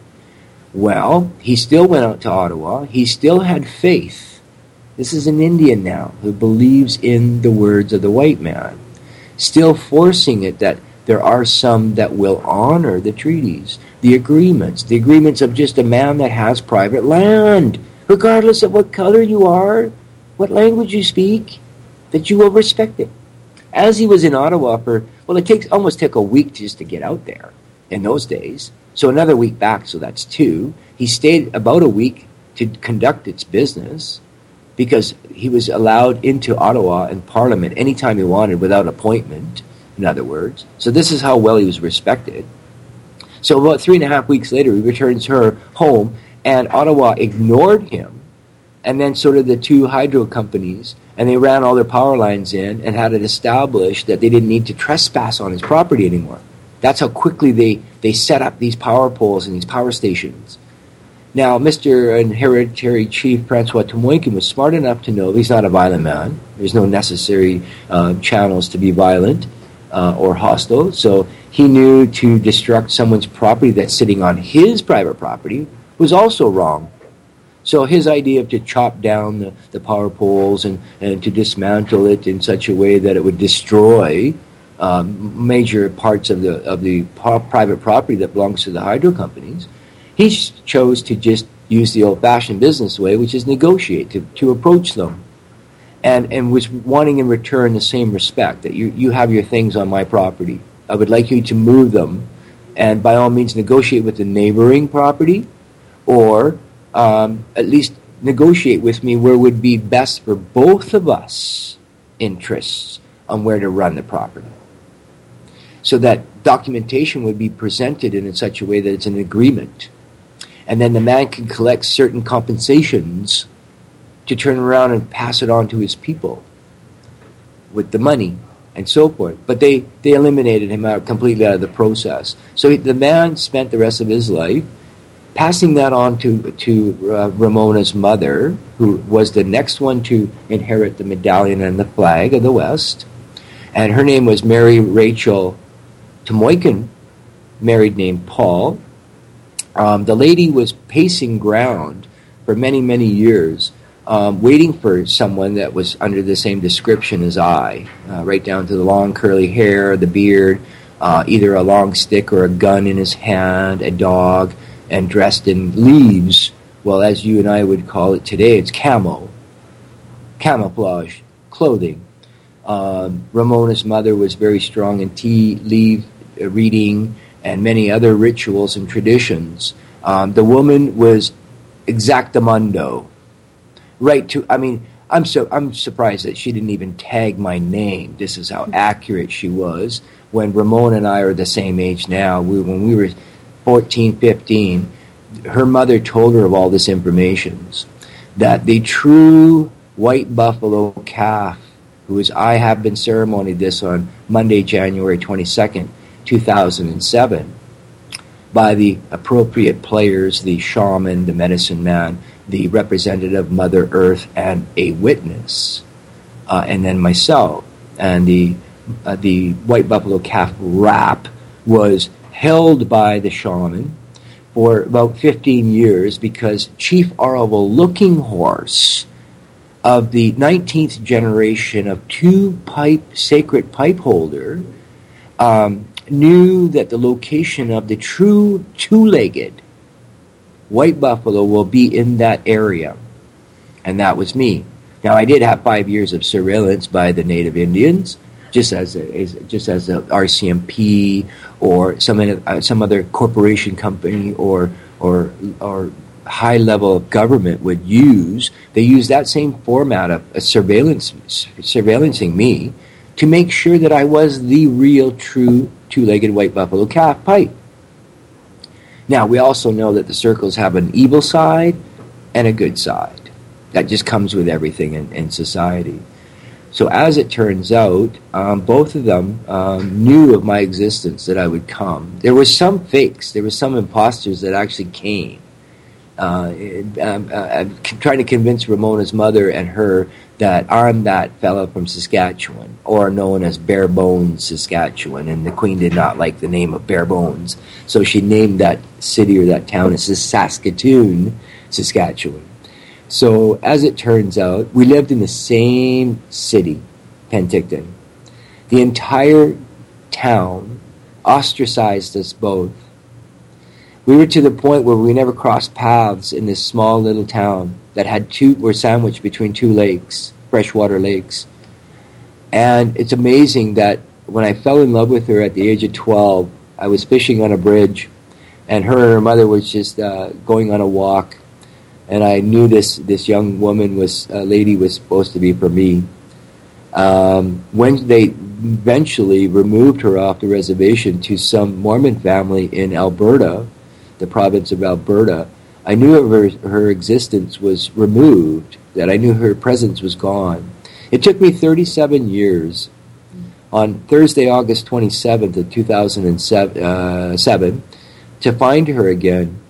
Well, he still went out to Ottawa. He still had faith. This is an Indian now who believes in the words of the white man, still forcing it that there are some that will honor the treaties, the agreements, the agreements of just a man that has private land, regardless of what color you are, what language you speak, that you will respect it. As he was in Ottawa for, well, it takes almost took a week just to get out there in those days. So another week back, so that's two. He stayed about a week to conduct its business because he was allowed into Ottawa and Parliament anytime he wanted without appointment, in other words. So this is how well he was respected. So about three and a half weeks later, he returns her home, and Ottawa ignored him, and then sort of the two hydro companies, and they ran all their power lines in and had it established that they didn't need to trespass on his property anymore. That's how quickly they, they set up these power poles and these power stations. Now, Mister Hereditary Chief Francois Tomoikin was smart enough to know he's not a violent man. There's no necessary uh, channels to be violent uh, or hostile. So he knew to destruct someone's property that's sitting on his private property was also wrong. So his idea of to chop down the, the power poles and, and to dismantle it in such a way that it would destroy um, major parts of the of the po- private property that belongs to the hydro companies, he chose to just use the old-fashioned business way, which is negotiate, to, to approach them. And and was wanting in return the same respect, that you, you have your things on my property. I would like you to move them, and by all means negotiate with the neighboring property, or um, at least negotiate with me where would be best for both of us interests on where to run the property. So that documentation would be presented in such a way that it's an agreement. And then the man can collect certain compensations to turn around and pass it on to his people with the money and so forth. But they, they eliminated him out completely out of the process. So the man spent the rest of his life passing that on to, to uh, Ramona's mother, who was the next one to inherit the medallion and the flag of the West. And her name was Mary Rachel Tomoikin, married name Paul. Um, the lady was pacing ground for many, many years, um, waiting for someone that was under the same description as I, uh, right down to the long curly hair, the beard, uh, either a long stick or a gun in his hand, a dog, and dressed in leaves. Well, as you and I would call it today, it's camo, camouflage clothing. Um, Ramona's mother was very strong in tea leaf reading and many other rituals and traditions. Um, the woman was exactamundo, right to. I mean, I'm so I'm surprised that she didn't even tag my name. This is how accurate she was. When Ramona and I are the same age now, we, when we were fourteen, fifteen, her mother told her of all this information, that the true white buffalo calf, who is I have been ceremonied this on Monday, January twenty-second, two thousand seven, by the appropriate players, the shaman, the medicine man, the representative Mother Earth, and a witness, uh, and then myself. and the uh, the white buffalo calf rap was held by the shaman for about fifteen years because Chief Arvo Looking Horse of the nineteenth generation of two-pipe sacred pipe holder um, knew that the location of the true two-legged white buffalo will be in that area, and that was me. Now, I did have five years of surveillance by the Native Indians, just as a, as just as a R C M P or some uh, some other corporation company or or or high level of government would use. They use that same format of uh, surveillance surveillancing me to make sure that I was the real, true two-legged white buffalo calf pipe. Now, we also know that the circles have an evil side and a good side. That just comes with everything in, in society. So as it turns out, um, both of them um, knew of my existence, that I would come. There were some fakes. There were some imposters that actually came. Uh, um, uh, trying to convince Ramona's mother and her that I'm that fella from Saskatchewan, or known as Bare Bones, Saskatchewan, and the Queen did not like the name of Bare Bones, so she named that city or that town as Saskatoon, Saskatchewan. So as it turns out, we lived in the same city, Penticton. The entire town ostracized us both. We were to the point where we never crossed paths in this small little town that had two, were sandwiched between two lakes, freshwater lakes. And it's amazing that when I fell in love with her at the age of twelve, I was fishing on a bridge, and her and her mother was just uh, going on a walk, and I knew this this young woman was uh, lady was supposed to be for me. Um, when they eventually removed her off the reservation to some Mormon family in Alberta, the province of Alberta, I knew of her, her existence was removed, that I knew her presence was gone. It took me thirty-seven years. On Thursday, August twenty-seventh of two thousand seven, to find her again.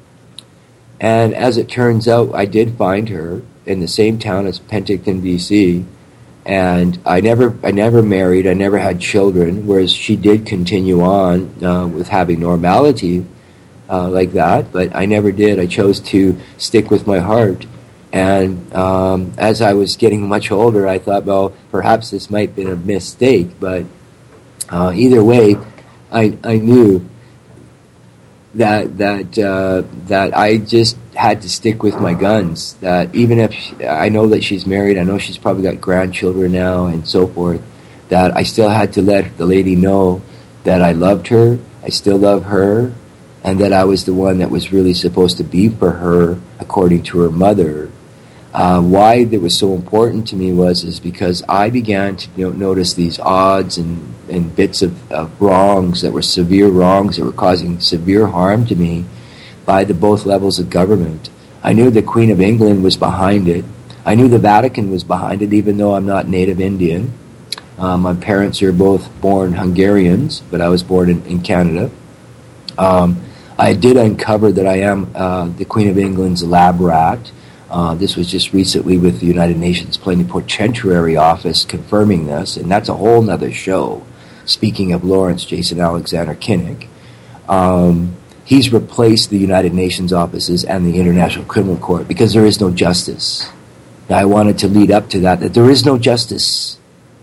And as it turns out, I did find her in the same town as Penticton, B C, and I never I never married, I never had children, whereas she did continue on uh, with having normality uh, like that, but I never did. I chose to stick with my heart. And um, as I was getting much older, I thought, well, perhaps this might have been a mistake, but uh, either way, I I knew that that uh, that I just had to stick with my guns. That even if she, I know that she's married, I know she's probably got grandchildren now and so forth, that I still had to let the lady know that I loved her, I still love her, and that I was the one that was really supposed to be for her according to her mother. Uh, why it was so important to me was is because I began to you know, notice these odds and, and bits of, of wrongs that were severe wrongs that were causing severe harm to me by the both levels of government. I knew the Queen of England was behind it. I knew the Vatican was behind it, even though I'm not native Indian. Uh, my parents are both born Hungarians, but I was born in, in Canada. Um, I did uncover that I am uh, the Queen of England's lab rat. Uh, this was just recently with the United Nations Plenipotentiary Office confirming this, and that's a whole nother show. Speaking of Lawrence Jason Alexander Kinnock, um, he's replaced the United Nations offices and the International Criminal Court because there is no justice. Now, I wanted to lead up to that, that there is no justice.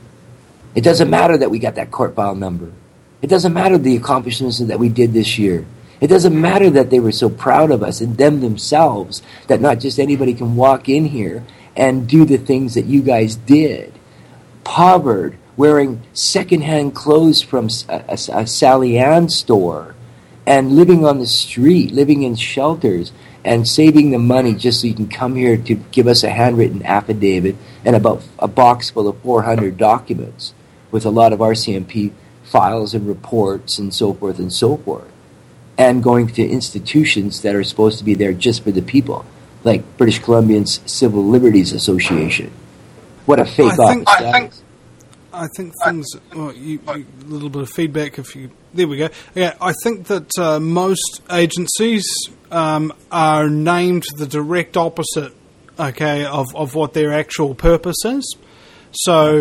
It doesn't matter that we got that court file number. It doesn't matter the accomplishments that we did this year. It doesn't matter that they were so proud of us and them themselves, that not just anybody can walk in here and do the things that you guys did. Poverty, wearing secondhand clothes from a, a, a Sally Ann store, and living on the street, living in shelters, and saving the money just so you can come here to give us a handwritten affidavit and about a box full of four hundred documents with a lot of R C M P files and reports and so forth and so forth. And going to institutions that are supposed to be there just for the people, like British Columbia's Civil Liberties Association. What a fake I think, office I that think, is. I think things. Well, you, you, a little bit of feedback. If you there we go. Yeah, I think that uh, most agencies um, are named the direct opposite. Okay, of of what their actual purpose is. So,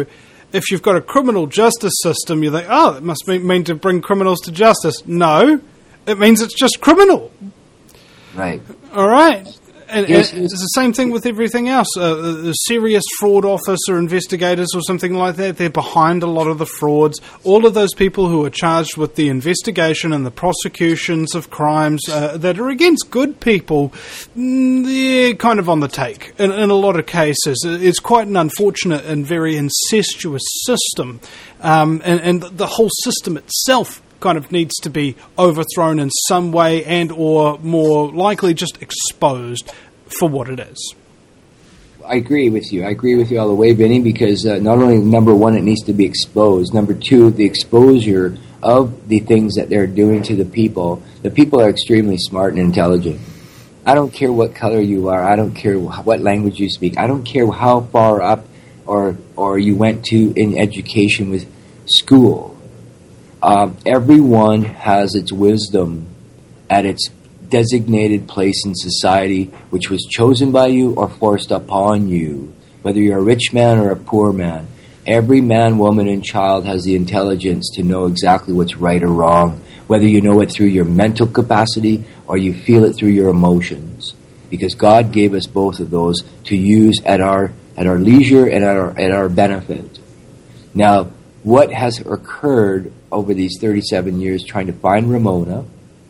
If you've got a criminal justice system, you think, oh, it must mean, mean to bring criminals to justice. No, it means it's just criminal. Right. All right. And, Yes, and yes. it's the same thing with everything else. Uh, the serious fraud office or investigators or something like that, they're behind a lot of the frauds. All of those people who are charged with the investigation and the prosecutions of crimes uh, that are against good people, mm, they're kind of on the take in, in a lot of cases. It's quite an unfortunate and very incestuous system. Um, and, and the whole system itself kind of needs to be overthrown in some way and or more likely just exposed for what it is. I agree with you. I agree with you all the way, Vinny, because uh, not only, number one, it needs to be exposed. Number two, the exposure of the things that they're doing to the people. The people are extremely smart and intelligent. I don't care what color you are. I don't care what language you speak. I don't care how far up or, or you went to in education with school. Um, everyone has its wisdom at its designated place in society, which was chosen by you or forced upon you. Whether you're a rich man or a poor man, every man, woman, and child has the intelligence to know exactly what's right or wrong, whether you know it through your mental capacity or you feel it through your emotions. Because God gave us both of those to use at our at our leisure and at our at our benefit. Now, what has occurred over these thirty-seven years trying to find Ramona,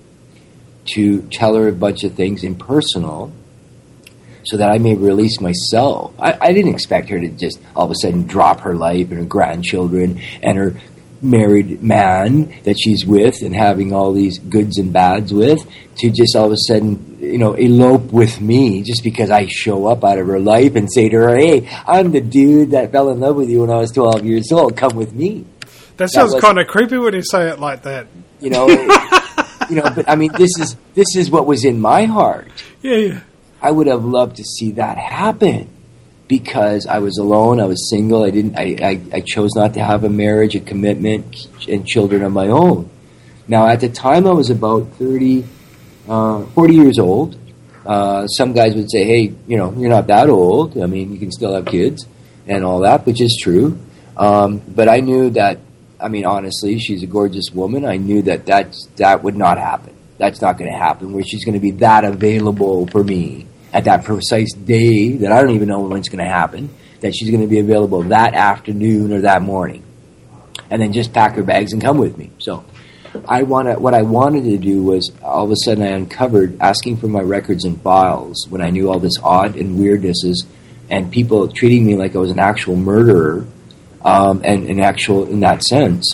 to tell her a bunch of things impersonal so that I may release myself. I, I didn't expect her to just all of a sudden drop her life and her grandchildren and her married man that she's with and having all these goods and bads with, to just all of a sudden, you know, elope with me just because I show up out of her life and say to her, hey, I'm the dude that fell in love with you when I was twelve years old. Come with me. That sounds kind of creepy when you say it like that. You know, you know, but I mean, this is this is what was in my heart. Yeah, yeah. I would have loved to see that happen because I was alone. I was single. I didn't. I, I, I chose not to have a marriage, a commitment, and children of my own. Now, at the time, I was about thirty, uh, forty years old. Uh, some guys would say, "Hey, you know, you're not that old. I mean, you can still have kids and all that," which is true. Um, but I knew that. I mean, honestly, she's a gorgeous woman. I knew that that, that would not happen. That's not going to happen, where she's going to be that available for me at that precise day that I don't even know when it's going to happen, that she's going to be available that afternoon or that morning. And then just pack her bags and come with me. So I wanna, what I wanted to do was, all of a sudden I uncovered asking for my records and files when I knew all this odd and weirdnesses and people treating me like I was an actual murderer. Um, and in actual, in that sense,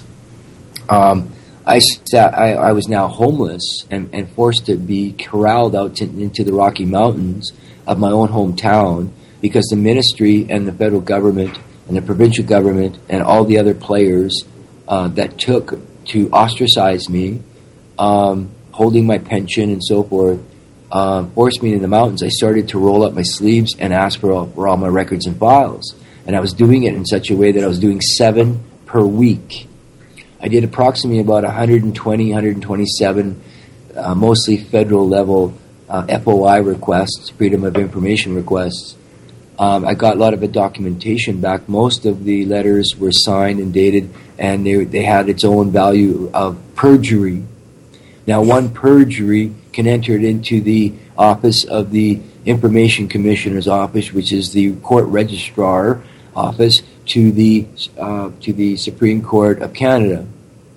um, I, sat, I, I was now homeless and, and forced to be corralled out to, into the Rocky Mountains of my own hometown because the ministry and the federal government and the provincial government and all the other players uh, that took to ostracize me, um, holding my pension and so forth, uh, forced me into the mountains. I started to roll up my sleeves and ask for all, for all my records and files. And I was doing it in such a way that I was doing seven per week. I did approximately about one hundred twenty, one hundred twenty-seven, uh, mostly federal level uh, F O I requests, Freedom of Information requests. Um, I got a lot of the documentation back. Most of the letters were signed and dated, and they, they had its own value of perjury. Now, one perjury can enter it into the office of the Information Commissioner's office, which is the court registrar office, to the uh, to the Supreme Court of Canada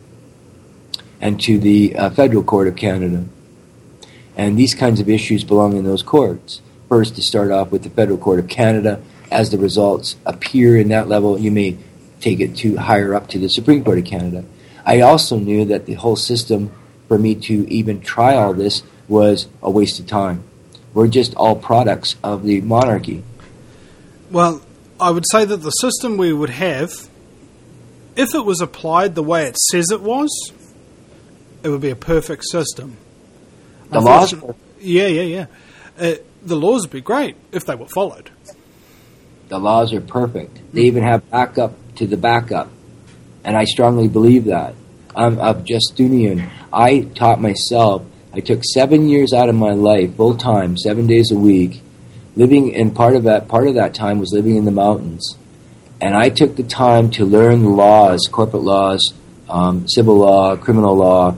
and to the uh, Federal Court of Canada. And these kinds of issues belong in those courts. First, to start off with the Federal Court of Canada. As the results appear in that level, you may take it to higher up to the Supreme Court of Canada. I also knew that the whole system for me to even try all this was a waste of time. We're just all products of the monarchy. Well, I would say that the system we would have, if it was applied the way it says it was, it would be a perfect system. The laws? Yeah, yeah, yeah. Uh, the laws would be great if they were followed. The laws are perfect. They even have backup to the backup. And I strongly believe that. I'm a Justinian. I taught myself. I took seven years out of my life, full time, seven days a week, living in part of that. Part of that time was living in the mountains, And I took the time to learn the laws, corporate laws, um, civil law, criminal law,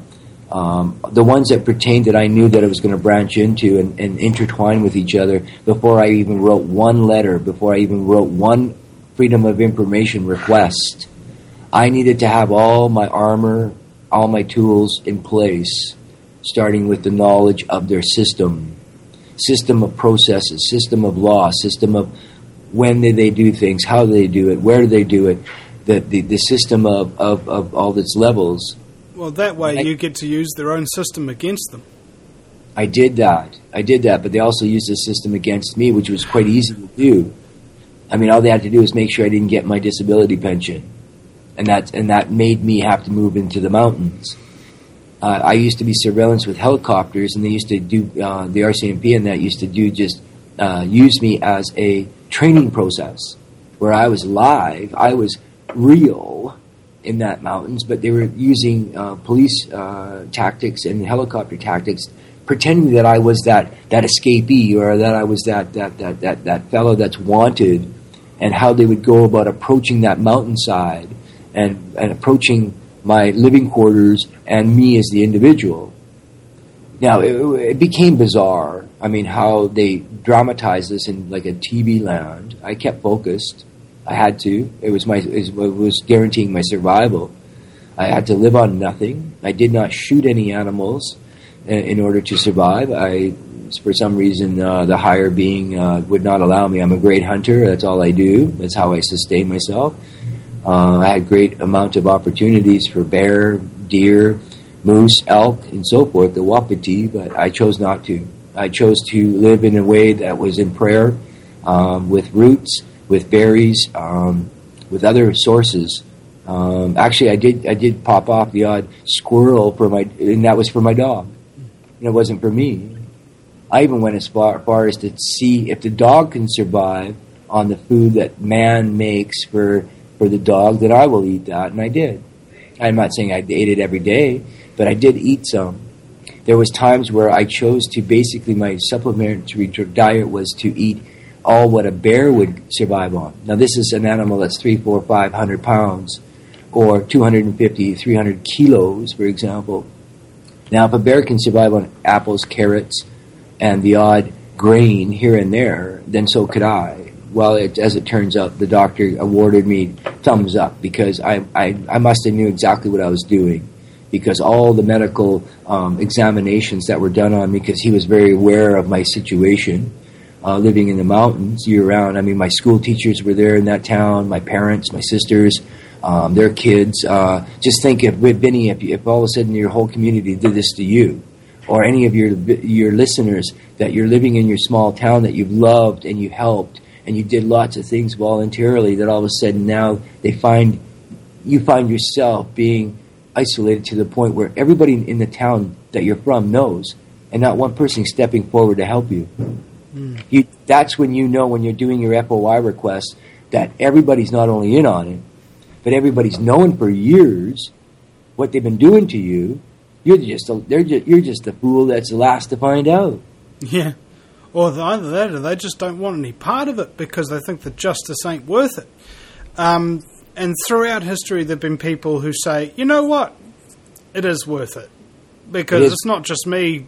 um, the ones that pertained that I knew that I was going to branch into and, and intertwine with each other before I even wrote one letter, before I even wrote one Freedom of Information request. I needed to have all my armor, all my tools in place, starting with the knowledge of their system, system of processes, system of law, system of when did they do things, how do they do it, where do they do it, the the, the system of, of, of all its levels. Well, that way I, you get to use their own system against them. I did that. I did that, but they also used the system against me, which was quite easy to do. I mean, all they had to do was make sure I didn't get my disability pension. And that, and that made me have to move into the mountains. Uh, I used to be surveillance with helicopters, and they used to do, uh, the R C M P and that used to do just uh, use me as a training process where I was live, I was real in that mountains, but they were using uh, police uh, tactics and helicopter tactics, pretending that I was that, that escapee or that I was that, that, that, that, that fellow that's wanted, and how they would go about approaching that mountainside and, and approaching my living quarters and me as the individual. Now, it, it became bizarre. I mean, how they dramatized this in like a T V land. I kept focused. I had to. It was my. It was guaranteeing my survival. I had to live on nothing. I did not shoot any animals in, in order to survive. I, for some reason, uh, the higher being uh, would not allow me. I'm a great hunter. That's all I do. That's how I sustain myself. Uh, I had great amount of opportunities for bear, deer, moose, elk, and so forth, the wapiti, but I chose not to. I chose to live in a way that was in prayer, um, with roots, with berries, um, with other sources. Um, actually, I did I did pop off the odd squirrel for my, and that was for my dog. And it wasn't for me. I even went as far, far as to see if the dog can survive on the food that man makes for for the dog, that I will eat that, and I did. I'm not saying I ate it every day, but I did eat some. There was times where I chose to basically, my supplementary diet was to eat all what a bear would survive on. Now this is an animal that's three, four, five hundred pounds, or two hundred fifty, three hundred kilos, for example. Now if a bear can survive on apples, carrots, and the odd grain here and there, then so could I. Well, it, as it turns out, the doctor awarded me thumbs up because I, I, I must have knew exactly what I was doing, because all the medical um, examinations that were done on me, because he was very aware of my situation, uh, living in the mountains year-round. I mean, my school teachers were there in that town, my parents, my sisters, um, their kids. Uh, just think if, Vinny, if, if all of a sudden your whole community did this to you, or any of your your listeners, that you're living in your small town that you've loved and you helped, and you did lots of things voluntarily, that all of a sudden now they find you find yourself being isolated to the point where everybody in the town that you're from knows, and not one person stepping forward to help you. Mm. you. That's when you know, when you're doing your F O I request, that everybody's not only in on it, but everybody's known for years what they've been doing to you. You're just a, they're just, you're just the fool that's the last to find out. Yeah. Or either that, or they just don't want any part of it because they think that justice ain't worth it. Um, and throughout history, there have been people who say, you know what, it is worth it. Because it it's not just me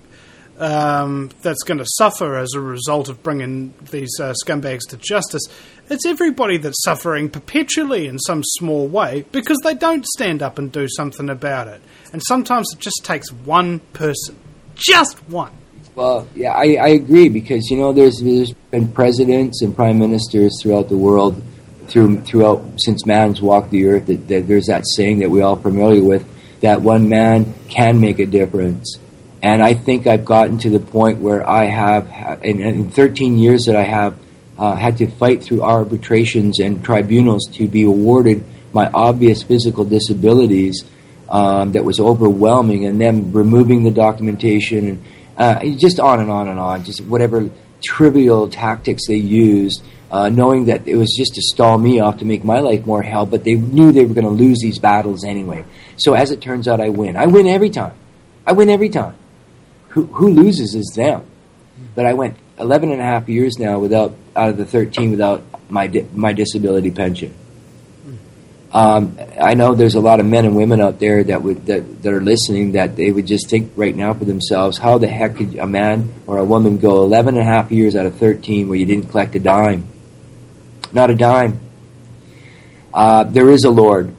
um, that's going to suffer as a result of bringing these uh, scumbags to justice. It's everybody that's suffering perpetually in some small way because they don't stand up and do something about it. And sometimes it just takes one person. Just one. Well, yeah, I, I agree, because, you know, there's there's been presidents and prime ministers throughout the world, through throughout since man's walked the earth, that, that there's that saying that we're all familiar with, that one man can make a difference. And I think I've gotten to the point where I have, in, in thirteen years that I have, uh, had to fight through arbitrations and tribunals to be awarded my obvious physical disabilities, um, that was overwhelming, and them removing the documentation and Uh, just on and on and on, just whatever trivial tactics they used, uh, knowing that it was just to stall me off to make my life more hell, but they knew they were going to lose these battles anyway. So as it turns out, I win. I win every time. I win every time. Who, who loses is them. But I went eleven and a half years now without, out of the thirteen, without my di- my disability pension. Um, I know there's a lot of men and women out there that would that, that are listening that they would just think right now for themselves, how the heck could a man or a woman go eleven and a half years out of thirteen where you didn't collect a dime? Not a dime. Uh, there is a Lord.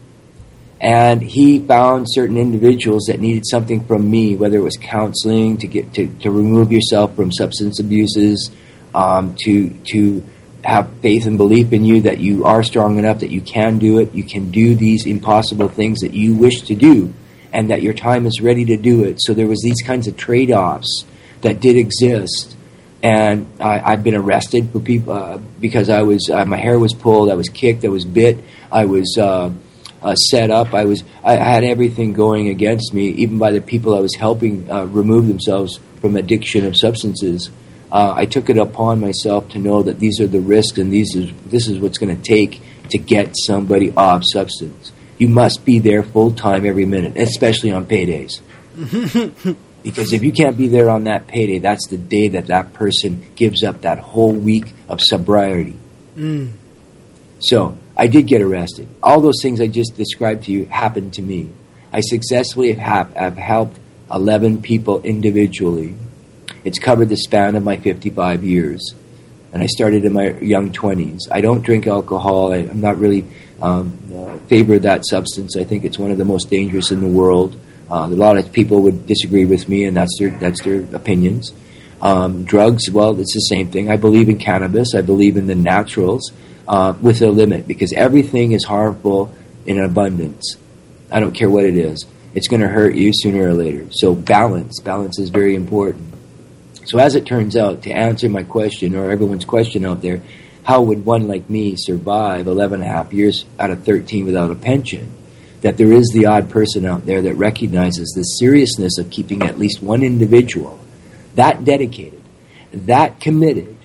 And he found certain individuals that needed something from me, whether it was counseling to get to, to remove yourself from substance abuses, um, to to have faith and belief in you that you are strong enough, that you can do it, you can do these impossible things that you wish to do, and that your time is ready to do it. So there was these kinds of trade-offs that did exist. And I, I've been arrested for people uh, because I was uh, my hair was pulled, I was kicked, I was bit, I was uh, uh, set up, I was I had everything going against me, even by the people I was helping uh, remove themselves from addiction of substances. Uh, I took it upon myself to know that these are the risks, and these is this is what's going to take to get somebody off substance. You must be there full time every minute, especially on paydays. Because if you can't be there on that payday, that's the day that that person gives up that whole week of sobriety. Mm. So I did get arrested. All those things I just described to you happened to me. I successfully have, have helped eleven people individually. It's covered the span of my fifty-five years. And I started in my young twenties. I don't drink alcohol. I, I'm not really um, uh, favor that substance. I think it's one of the most dangerous in the world. Uh, a lot of people would disagree with me, and that's their that's their opinions. Um, drugs, well, it's the same thing. I believe in cannabis. I believe in the naturals uh, with a limit, because everything is harmful in abundance. I don't care what it is. It's going to hurt you sooner or later. So balance. Balance is very important. So as it turns out, to answer my question, or everyone's question out there, how would one like me survive eleven and a half years out of thirteen without a pension? That there is the odd person out there that recognizes the seriousness of keeping at least one individual that dedicated, that committed,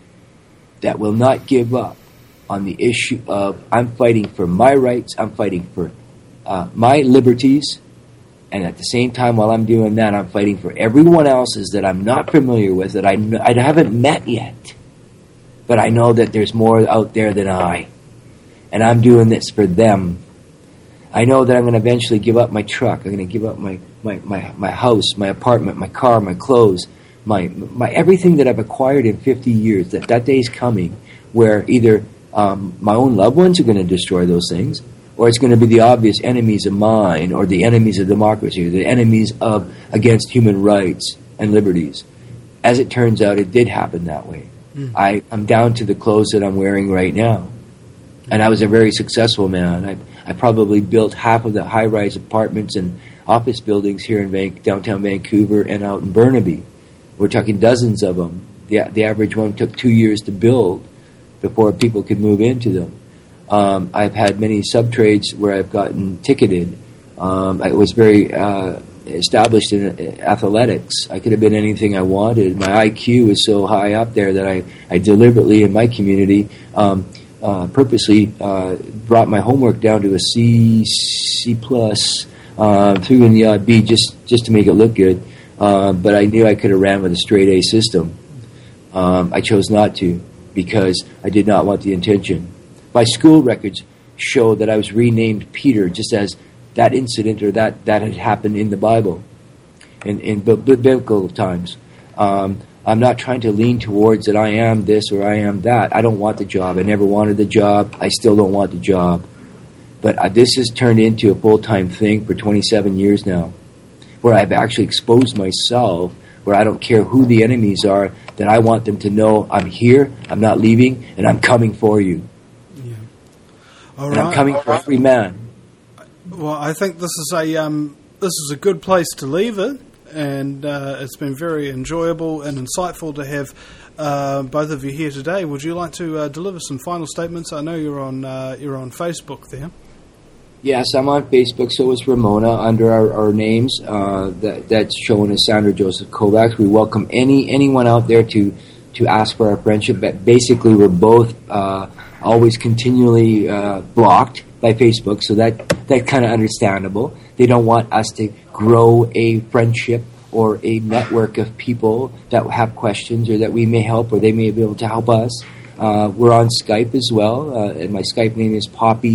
that will not give up on the issue of, I'm fighting for my rights, I'm fighting for uh, my liberties, and at the same time while I'm doing that, I'm fighting for everyone else's that I'm not familiar with, that I, n- I haven't met yet. But I know that there's more out there than I, and I'm doing this for them. I know that I'm going to eventually give up my truck. I'm going to give up my, my, my, my house, my apartment, my car, my clothes, my my everything that I've acquired in fifty years. That that day is coming where either um, my own loved ones are going to destroy those things, or it's going to be the obvious enemies of mine, or the enemies of democracy, or the enemies of against human rights and liberties. As it turns out, it did happen that way. Mm. I, I'm down to the clothes that I'm wearing right now. And I was a very successful man. I, I probably built half of the high-rise apartments and office buildings here in Van- downtown Vancouver and out in Burnaby. We're talking dozens of them. The, the average one took two years to build before people could move into them. Um, I've had many sub-trades where I've gotten ticketed. Um, I was very uh, established in athletics. I could have been anything I wanted. My I Q was so high up there that I, I deliberately, in my community, um, Uh, purposely uh, brought my homework down to a C, C plus, uh, threw in the odd B just, just to make it look good. Uh, but I knew I could have ran with a straight A system. Um, I chose not to because I did not want the attention. My school records show that I was renamed Peter, just as that incident or that, that had happened in the Bible, in, in biblical times. Um, I'm not trying to lean towards that I am this or I am that. I don't want the job. I never wanted the job. I still don't want the job. But uh, this has turned into a full-time thing for twenty-seven years now, where I've actually exposed myself, where I don't care who the enemies are, that I want them to know I'm here, I'm not leaving, and I'm coming for you. Yeah. All and right. I'm coming for every man. Well, I think this is a um, this is a good place to leave it. And uh, it's been very enjoyable and insightful to have uh, both of you here today. Would you like to uh, deliver some final statements? I know you're on uh, you're on Facebook there. Yes, I'm on Facebook. So is Ramona under our, our names. Uh, that, that's shown as Sandra Joseph Kovacs. We welcome any anyone out there to to ask for our friendship. But basically, we're both uh, always continually uh, blocked by Facebook, so that that's kind of understandable. They don't want us to grow a friendship or a network of people that have questions or that we may help or they may be able to help us. Uh, we're on Skype as well, uh, and my Skype name is Poppies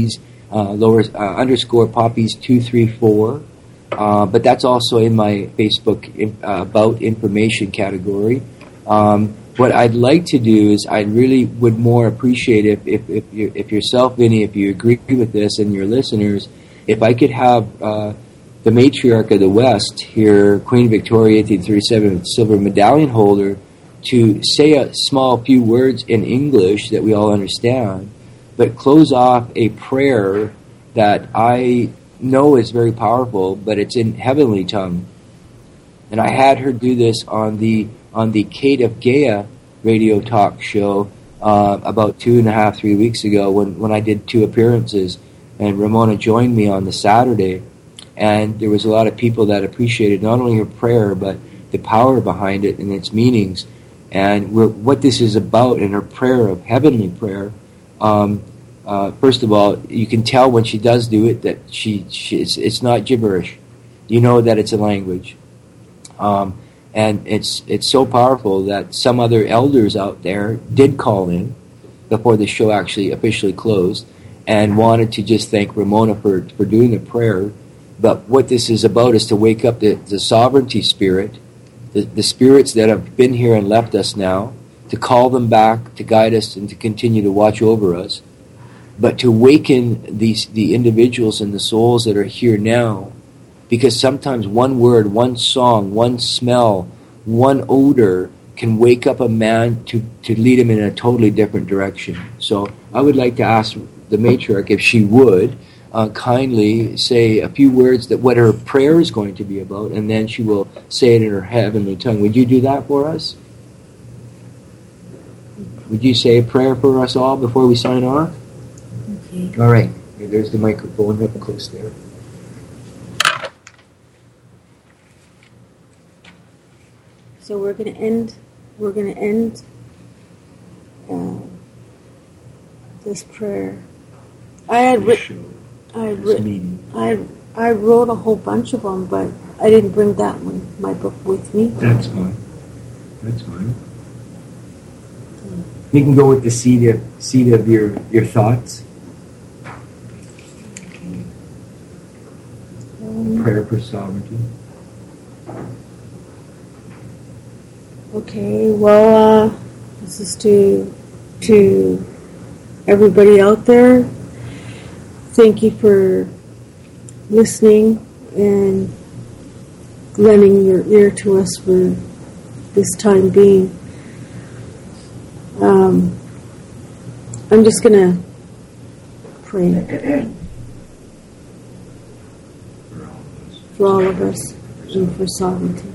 uh, lower uh, underscore poppies two three four. Uh, but that's also in my Facebook in, uh, about information category. Um, what I'd like to do is I really would more appreciate if if if, you, if yourself, Vinny, if you agree with this, and your listeners, if I could have uh, the matriarch of the West here, Queen Victoria, eighteen thirty-seven, silver medallion holder, to say a small few words in English that we all understand, but close off a prayer that I know is very powerful, but it's in heavenly tongue. And I had her do this on the on the Kate of Gaia radio talk show uh, about two and a half, three weeks ago when, when I did two appearances, and Ramona joined me on the Saturday, and there was a lot of people that appreciated not only her prayer but the power behind it and its meanings, and we're, what this is about in her prayer of heavenly prayer. Um, Uh, first of all, you can tell when she does do it that she, she it's, it's not gibberish. You know that it's a language, um, and it's it's so powerful that some other elders out there did call in before the show actually officially closed and wanted to just thank Ramona for for doing the prayer. But what this is about is to wake up the, the sovereignty spirit, the, the spirits that have been here and left us now, to call them back, to guide us, and to continue to watch over us. But to awaken these the individuals and the souls that are here now, because sometimes one word, one song, one smell, one odor can wake up a man to, to lead him in a totally different direction. So I would like to ask the matriarch if she would uh, kindly say a few words that what her prayer is going to be about, and then she will say it in her heavenly tongue. Would you do that for us? Would you say a prayer for us all before we sign off? All right, there's the microphone up close there. So we're going to end. We're going to end uh, this prayer. I had written. I had written. I I wrote a whole bunch of them, but I didn't bring that one, my book, with me. That's fine. That's fine. You can go with the seed of seed of your your thoughts. Prayer for sovereignty. Okay, well, uh, this is to to everybody out there. Thank you for listening and lending your ear to us for this time being. Um, I'm just gonna pray. For all of us and for sovereignty.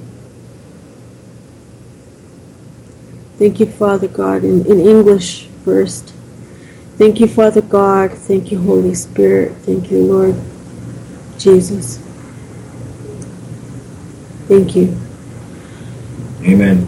Thank you, Father God, in, in English first. Thank you, Father God. Thank you, Holy Spirit. Thank you, Lord Jesus. Thank you. Amen.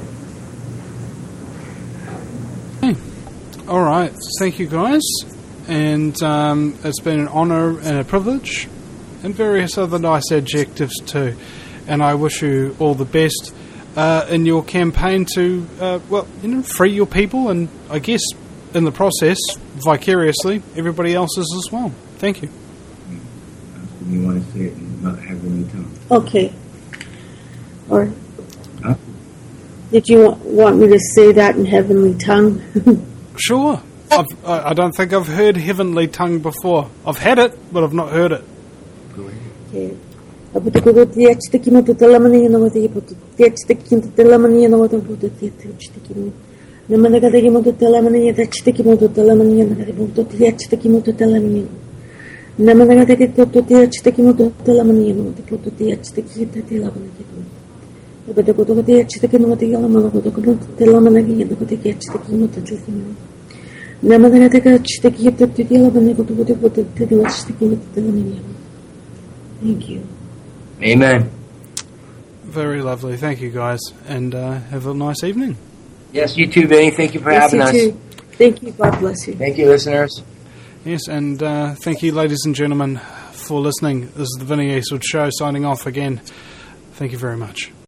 Hey. All right. Thank you, guys. And um, it's been an honor and a privilege, and various other nice adjectives too. And I wish you all the best uh, in your campaign to, uh, well, you know, free your people, and I guess in the process, vicariously, everybody else's as well. Thank you. You want to say it in not heavenly tongue? Okay. Or huh? Did you want, want me to say that in heavenly tongue? Sure. I've, I I don't think I've heard heavenly tongue before. I've had it, but I've not heard it. Okay. Thank you. Amen. Very lovely. Thank you, guys, and uh, have a nice evening. Yes, you too, Vinny. Thank you for yes, having you us. Too. Thank you. God bless you. Thank you, listeners. Yes, and uh, thank you, ladies and gentlemen, for listening. This is the Vinny Eastwood Show signing off again. Thank you very much.